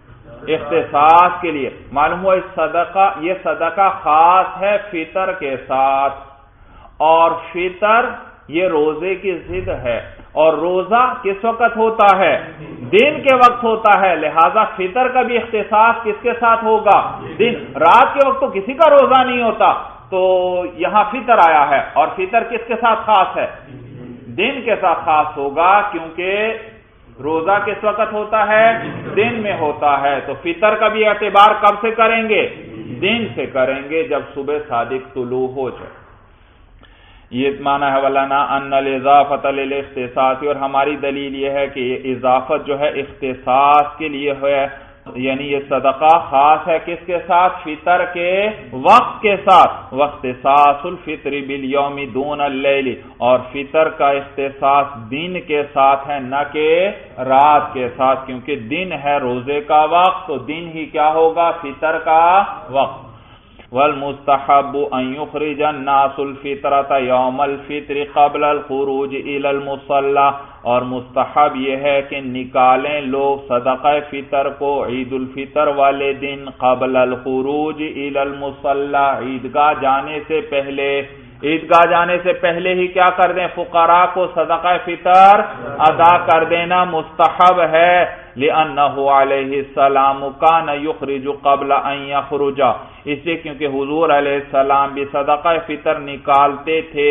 اختصاص کے لیے۔ معلوم ہوا اس صدقہ، یہ صدقہ خاص ہے فطر کے ساتھ، اور فطر یہ روزے کی ضد ہے، اور روزہ کس وقت ہوتا ہے؟ دن کے وقت ہوتا ہے، لہذا فطر کا بھی اختصاص کس کے ساتھ ہوگا؟ دن۔ رات کے وقت تو کسی کا روزہ نہیں ہوتا، تو یہاں فطر آیا ہے، اور فطر کس کے ساتھ خاص ہے؟ دن کے ساتھ خاص ہوگا، کیونکہ روزہ کس وقت ہوتا ہے؟ دن میں ہوتا ہے، تو فطر کا بھی اعتبار کب سے کریں گے؟ دن سے کریں گے، جب صبح صادق طلوع ہو جائے۔ یہ معنی ہے وَلَنَا أَنَّ الْإِضَافَةَ لِلْاخْتِصَاصِ، اور ہماری دلیل یہ ہے کہ یہ اضافت جو ہے اختصاص کے لیے ہے، یعنی یہ صدقہ خاص ہے کس کے ساتھ؟ فطر کے وقت کے ساتھ۔ واختصاص الفطر بالیوم دون اللیل، اور فطر کا اختصاص دن کے ساتھ ہے، نہ کہ رات کے ساتھ، کیونکہ دن ہے روزے کا وقت، تو دن ہی کیا ہوگا؟ فطر کا وقت۔ والمستحب ان يخرج الناس الفطرة يوم الفطر قبل الخروج الى المصلى، اور مستحب یہ ہے کہ نکالیں لوگ صدقہ فطر کو عید الفطر والے دن، قبل الخروج الى المصلى، عیدگاہ جانے سے پہلے۔ عیدگاہ جانے سے پہلے ہی کیا کر دیں؟ فقراء کو صدقہ فطر ادا کر دینا مستحب ہے، لأنہ علیہ السلام کان یخرج قبل ان یخرج، اس لیے کیونکہ حضور علیہ السلام بھی صدقہ فطر نکالتے تھے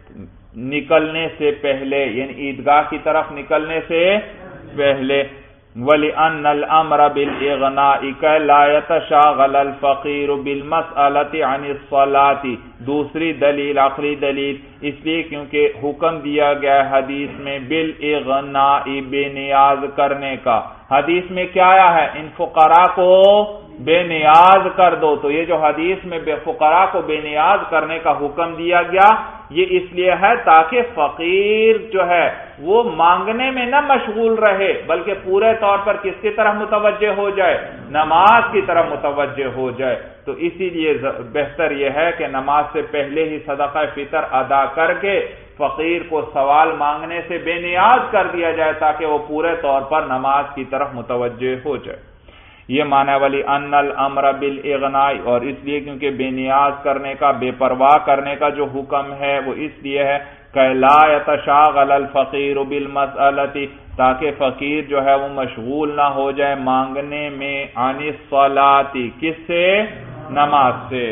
نکلنے سے پہلے، یعنی عیدگاہ کی طرف نکلنے سے پہلے۔ وَلِأَنَّ الْأَمْرَ بِالْإِغْنَاءِ كَيْ لَا يَتَشَاغَلَ الْفَقِيرُ بِالْمَسْأَلَةِ عَنِ الصَّلَاةِ، دوسری دلیل، آخری دلیل، اس لیے کیونکہ حکم دیا گیا ہے حدیث میں بالإغناء، بے نیاز کرنے کا۔ حدیث میں کیا آیا ہے؟ ان فقراء کو بے نیاز کر دو، تو یہ جو حدیث میں بے فقراء کو بے نیاز کرنے کا حکم دیا گیا، یہ اس لیے ہے تاکہ فقیر جو ہے وہ مانگنے میں نہ مشغول رہے، بلکہ پورے طور پر کس کی طرف متوجہ ہو جائے؟ نماز کی طرف متوجہ ہو جائے۔ تو اسی لیے بہتر یہ ہے کہ نماز سے پہلے ہی صدقہ فطر ادا کر کے فقیر کو سوال مانگنے سے بے نیاز کر دیا جائے، تاکہ وہ پورے طور پر نماز کی طرف متوجہ ہو جائے۔ یہ معنی والی ان الامر بالاغناء، اور اس لیے کیونکہ بے نیاز کرنے کا، بے پرواہ کرنے کا جو حکم ہے وہ اس لیے ہے کہ لا يتشاغل الفقیر بالمسألۃ، تاکہ فقیر جو ہے وہ مشغول نہ ہو جائے مانگنے میں، عن الصلاۃ، کس سے؟ نماز سے۔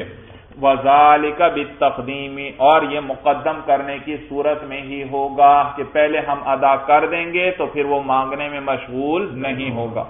وذالک بالتقدیم، اور یہ مقدم کرنے کی صورت میں ہی ہوگا کہ پہلے ہم ادا کر دیں گے تو پھر وہ مانگنے میں مشغول نہیں ہوگا۔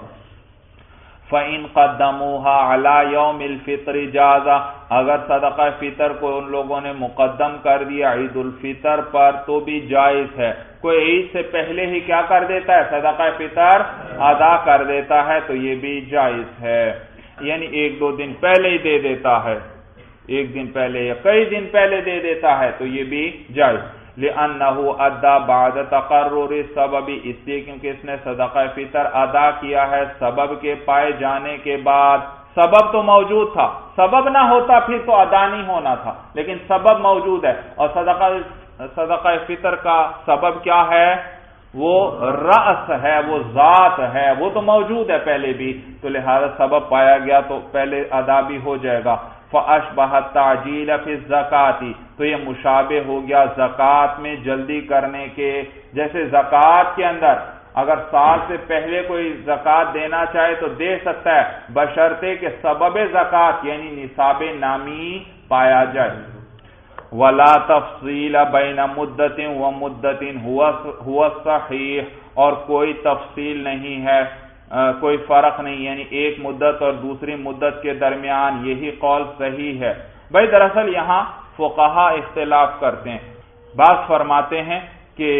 فَإِن قَدَّمُوهَا عَلَى يَوْمِ الْفِطْرِ جَازَ، اگر صدقہ فطر کو ان لوگوں نے مقدم کر دیا عید الفطر پر تو بھی جائز ہے۔ کوئی عید سے پہلے ہی کیا کر دیتا ہے؟ صدقہ فطر ادا کر دیتا ہے، تو یہ بھی جائز ہے، یعنی ایک دو دن پہلے ہی دے دیتا ہے، ایک دن پہلے یا کئی دن پہلے دے دیتا ہے، تو یہ بھی جائز۔ لِأَنَّهُ أَدَّى بَعْدَ تَقَرُّرِ السَّبَبِ، اس لیے کیونکہ اس نے صدقہ فطر ادا کیا ہے سبب کے پائے جانے کے بعد۔ سبب تو موجود تھا، سبب نہ ہوتا پھر تو ادا نہیں ہونا تھا، لیکن سبب موجود ہے، اور صدقہ صدقہ فطر کا سبب کیا ہے؟ وہ رأس ہے، وہ ذات ہے، وہ تو موجود ہے پہلے بھی، تو لہذا سبب پایا گیا تو پہلے ادا بھی ہو جائے گا۔ فَأَشْبَهَ التَّعْجِيلَ فِي الزَّكَاةِ، تو یہ مشابہ ہو گیا زکوٰۃ میں جلدی کرنے کے، جیسے زکوٰۃ کے اندر اگر سال سے پہلے کوئی زکوٰۃ دینا چاہے تو دے سکتا ہے، بشرطے کہ سبب زکوٰۃ یعنی نصاب نامی پایا جائے۔ وَلَا تَفْصِيلَ بَيْنَ مُدَّةٍ وَمُدَّةٍ هُوَ الصَّحِيحُ، اور کوئی تفصیل نہیں ہے، کوئی فرق نہیں، یعنی ایک مدت اور دوسری مدت کے درمیان، یہی قول صحیح ہے۔ بھائی دراصل یہاں فقہا اختلاف کرتے ہیں، بعض فرماتے ہیں کہ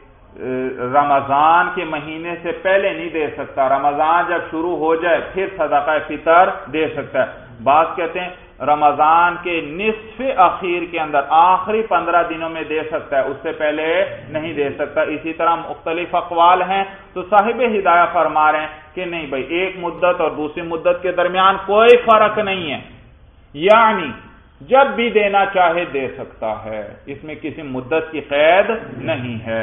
رمضان کے مہینے سے پہلے نہیں دے سکتا، رمضان جب شروع ہو جائے پھر صدقہ فطر دے سکتا ہے۔ بعض کہتے ہیں رمضان کے نصف اخیر کے اندر آخری پندرہ دنوں میں دے سکتا ہے، اس سے پہلے نہیں دے سکتا۔ اسی طرح مختلف اقوال ہیں، تو صاحب ہدایہ فرما رہے ہیں کہ نہیں بھائی، ایک مدت اور دوسری مدت کے درمیان کوئی فرق نہیں ہے، یعنی جب بھی دینا چاہے دے سکتا ہے، اس میں کسی مدت کی قید نہیں ہے۔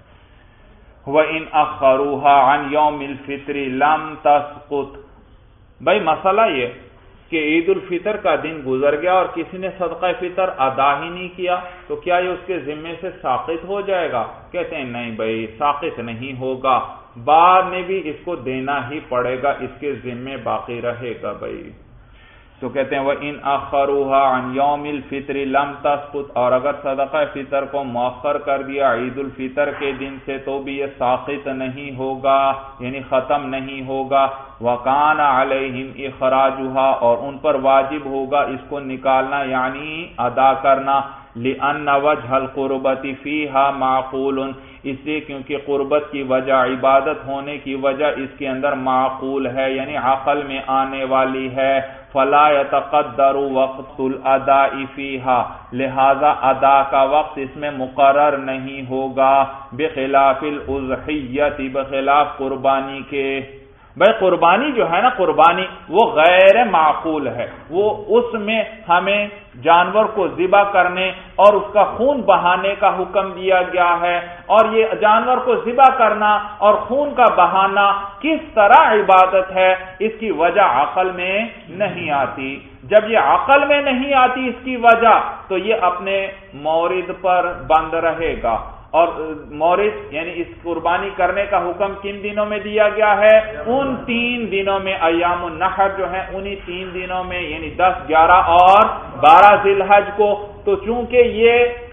وَإِنْ أَخَّرُوهَا عَنْ يَوْمِ الْفِطْرِ لَمْ تَسْقُطْ، بھائی مسئلہ یہ کہ عید الفطر کا دن گزر گیا اور کسی نے صدقہ فطر ادا ہی نہیں کیا، تو کیا یہ اس کے ذمے سے ساقط ہو جائے گا؟ کہتے ہیں نہیں بھائی، ساقط نہیں ہوگا، بعد میں بھی اس کو دینا ہی پڑے گا، اس کے ذمے باقی رہے گا بھائی۔ تو کہتے ہیں وَإِنْ أَخَّرُوهَا عَنْ يَوْمِ الْفِطْرِ لَمْ تَسْقُطْ، اور اگر صدقہ فطر کو مؤخر کر دیا عید الفطر کے دن سے تو بھی یہ ساقط نہیں ہوگا، یعنی ختم نہیں ہوگا۔ وَكَانَ عَلَيْهِمْ إِخْرَاجُهَا، اور ان پر واجب ہوگا اس کو نکالنا یعنی ادا کرنا۔ لِأَنَّ وَجْهَ الْقُرْبَةِ فِيهَا مَعْقُولٌ، اس لیے کیونکہ قربت کی وجہ، عبادت ہونے کی وجہ اس کے اندر معقول ہے، یعنی عقل میں آنے والی ہے۔ فَلَا يَتَقَدَّرُ وَقْتُ الْأَدَاءِ فِيهَا، لہذا ادا کا وقت اس میں مقرر نہیں ہوگا، بخلاف الْأُضْحِيَّةِ، بخلاف قربانی کے۔ بھائی قربانی جو ہے نا، قربانی وہ غیر معقول ہے، وہ اس میں ہمیں جانور کو ذبح کرنے اور اس کا خون بہانے کا حکم دیا گیا ہے، اور یہ جانور کو ذبح کرنا اور خون کا بہانا کس طرح عبادت ہے، اس کی وجہ عقل میں نہیں آتی۔ جب یہ عقل میں نہیں آتی اس کی وجہ، تو یہ اپنے مورد پر بند رہے گا، اور مورد یعنی اس قربانی کرنے کا حکم کن دنوں میں دیا گیا ہے؟ ان تین دنوں میں، ایام النحر جو ہیں انہی تین دنوں میں، یعنی دس، گیارہ اور بارہ ذی الحج کو۔ تو چونکہ یہ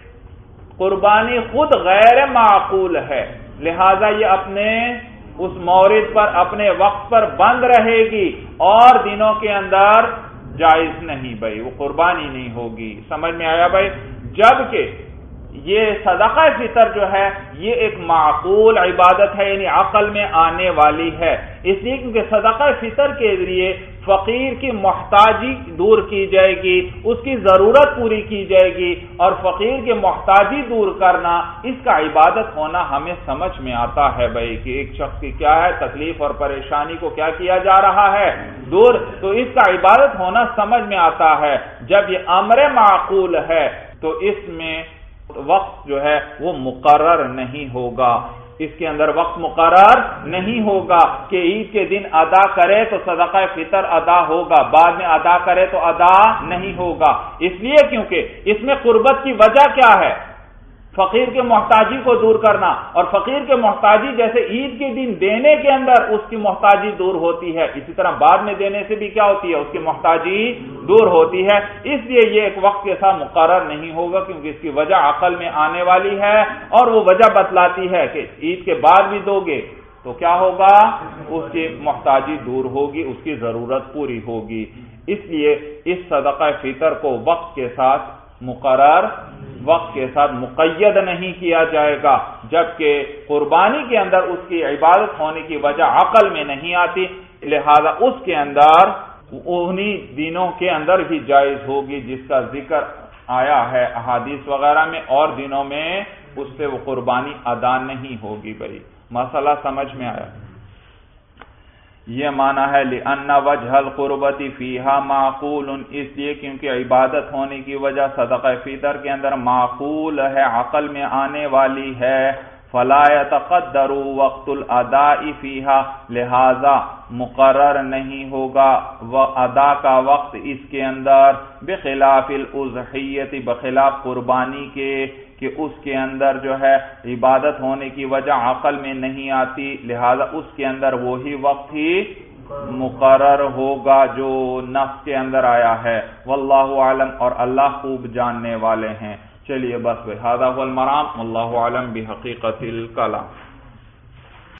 قربانی خود غیر معقول ہے، لہذا یہ اپنے اس مورد پر، اپنے وقت پر بند رہے گی، اور دنوں کے اندر جائز نہیں بھائی، وہ قربانی نہیں ہوگی۔ سمجھ میں آیا بھائی؟ جبکہ یہ صدقہ فطر جو ہے یہ ایک معقول عبادت ہے، یعنی عقل میں آنے والی ہے، اس لیے کیونکہ صدقہ فطر کے ذریعے فقیر کی محتاجی دور کی جائے گی، اس کی ضرورت پوری کی جائے گی، اور فقیر کی محتاجی دور کرنا، اس کا عبادت ہونا ہمیں سمجھ میں آتا ہے بھائی کہ ایک شخص کی کیا ہے تکلیف اور پریشانی کو کیا کیا جا رہا ہے، دور، تو اس کا عبادت ہونا سمجھ میں آتا ہے۔ جب یہ امر معقول ہے تو اس میں وقت جو ہے وہ مقرر نہیں ہوگا، اس کے اندر وقت مقرر نہیں ہوگا کہ عید کے دن ادا کرے تو صدقہ فطر ادا ہوگا، بعد میں ادا کرے تو ادا نہیں ہوگا، اس لیے کیونکہ اس میں قربت کی وجہ کیا ہے؟ فقیر کے محتاجی کو دور کرنا، اور فقیر کے محتاجی جیسے عید کے دن دینے کے اندر اس کی محتاجی دور ہوتی ہے، اسی طرح بعد میں دینے سے بھی کیا ہوتی ہے؟ اس کی محتاجی دور ہوتی ہے۔ اس لیے یہ ایک وقت کے ساتھ مقرر نہیں ہوگا، کیونکہ اس کی وجہ عقل میں آنے والی ہے، اور وہ وجہ بتلاتی ہے کہ عید کے بعد بھی دو گے تو کیا ہوگا؟ اس کی محتاجی دور ہوگی، اس کی ضرورت پوری ہوگی۔ اس لیے اس صدقہ فطر کو وقت کے ساتھ مقرر، وقت کے ساتھ مقید نہیں کیا جائے گا، جبکہ قربانی کے اندر اس کی عبادت ہونے کی وجہ عقل میں نہیں آتی، لہذا اس کے اندر انہی دنوں کے اندر ہی جائز ہوگی جس کا ذکر آیا ہے احادیث وغیرہ میں، اور دنوں میں اس پہ وہ قربانی ادا نہیں ہوگی۔ بھائی مسئلہ سمجھ میں آیا؟ یہ معنی ہے لِأَنَّ وَجْهَ الْقُرْبَةِ فِيهَا معقول، اس لیے کیونکہ عبادت ہونے کی وجہ صدقہ فطر کے اندر معقول ہے، عقل میں آنے والی ہے۔ فَلَا يَتَقَدَّرُ وَقْتُ الْأَدَاءِ فِيهَا، لہذا مقرر نہیں ہوگا وہ ادا کا وقت اس کے اندر، بخلاف الاضحیۃ، بخلاف قربانی کے کہ اس کے اندر جو ہے عبادت ہونے کی وجہ عقل میں نہیں آتی، لہذا اس کے اندر وہی وقت ہی مقرر ہوگا جو نص کے اندر آیا ہے۔ واللہ عالم، اور اللہ خوب جاننے والے ہیں۔ چلیے بس بھائی، ھذا هو المرام، واللہ عالم بحقیقت الکلام۔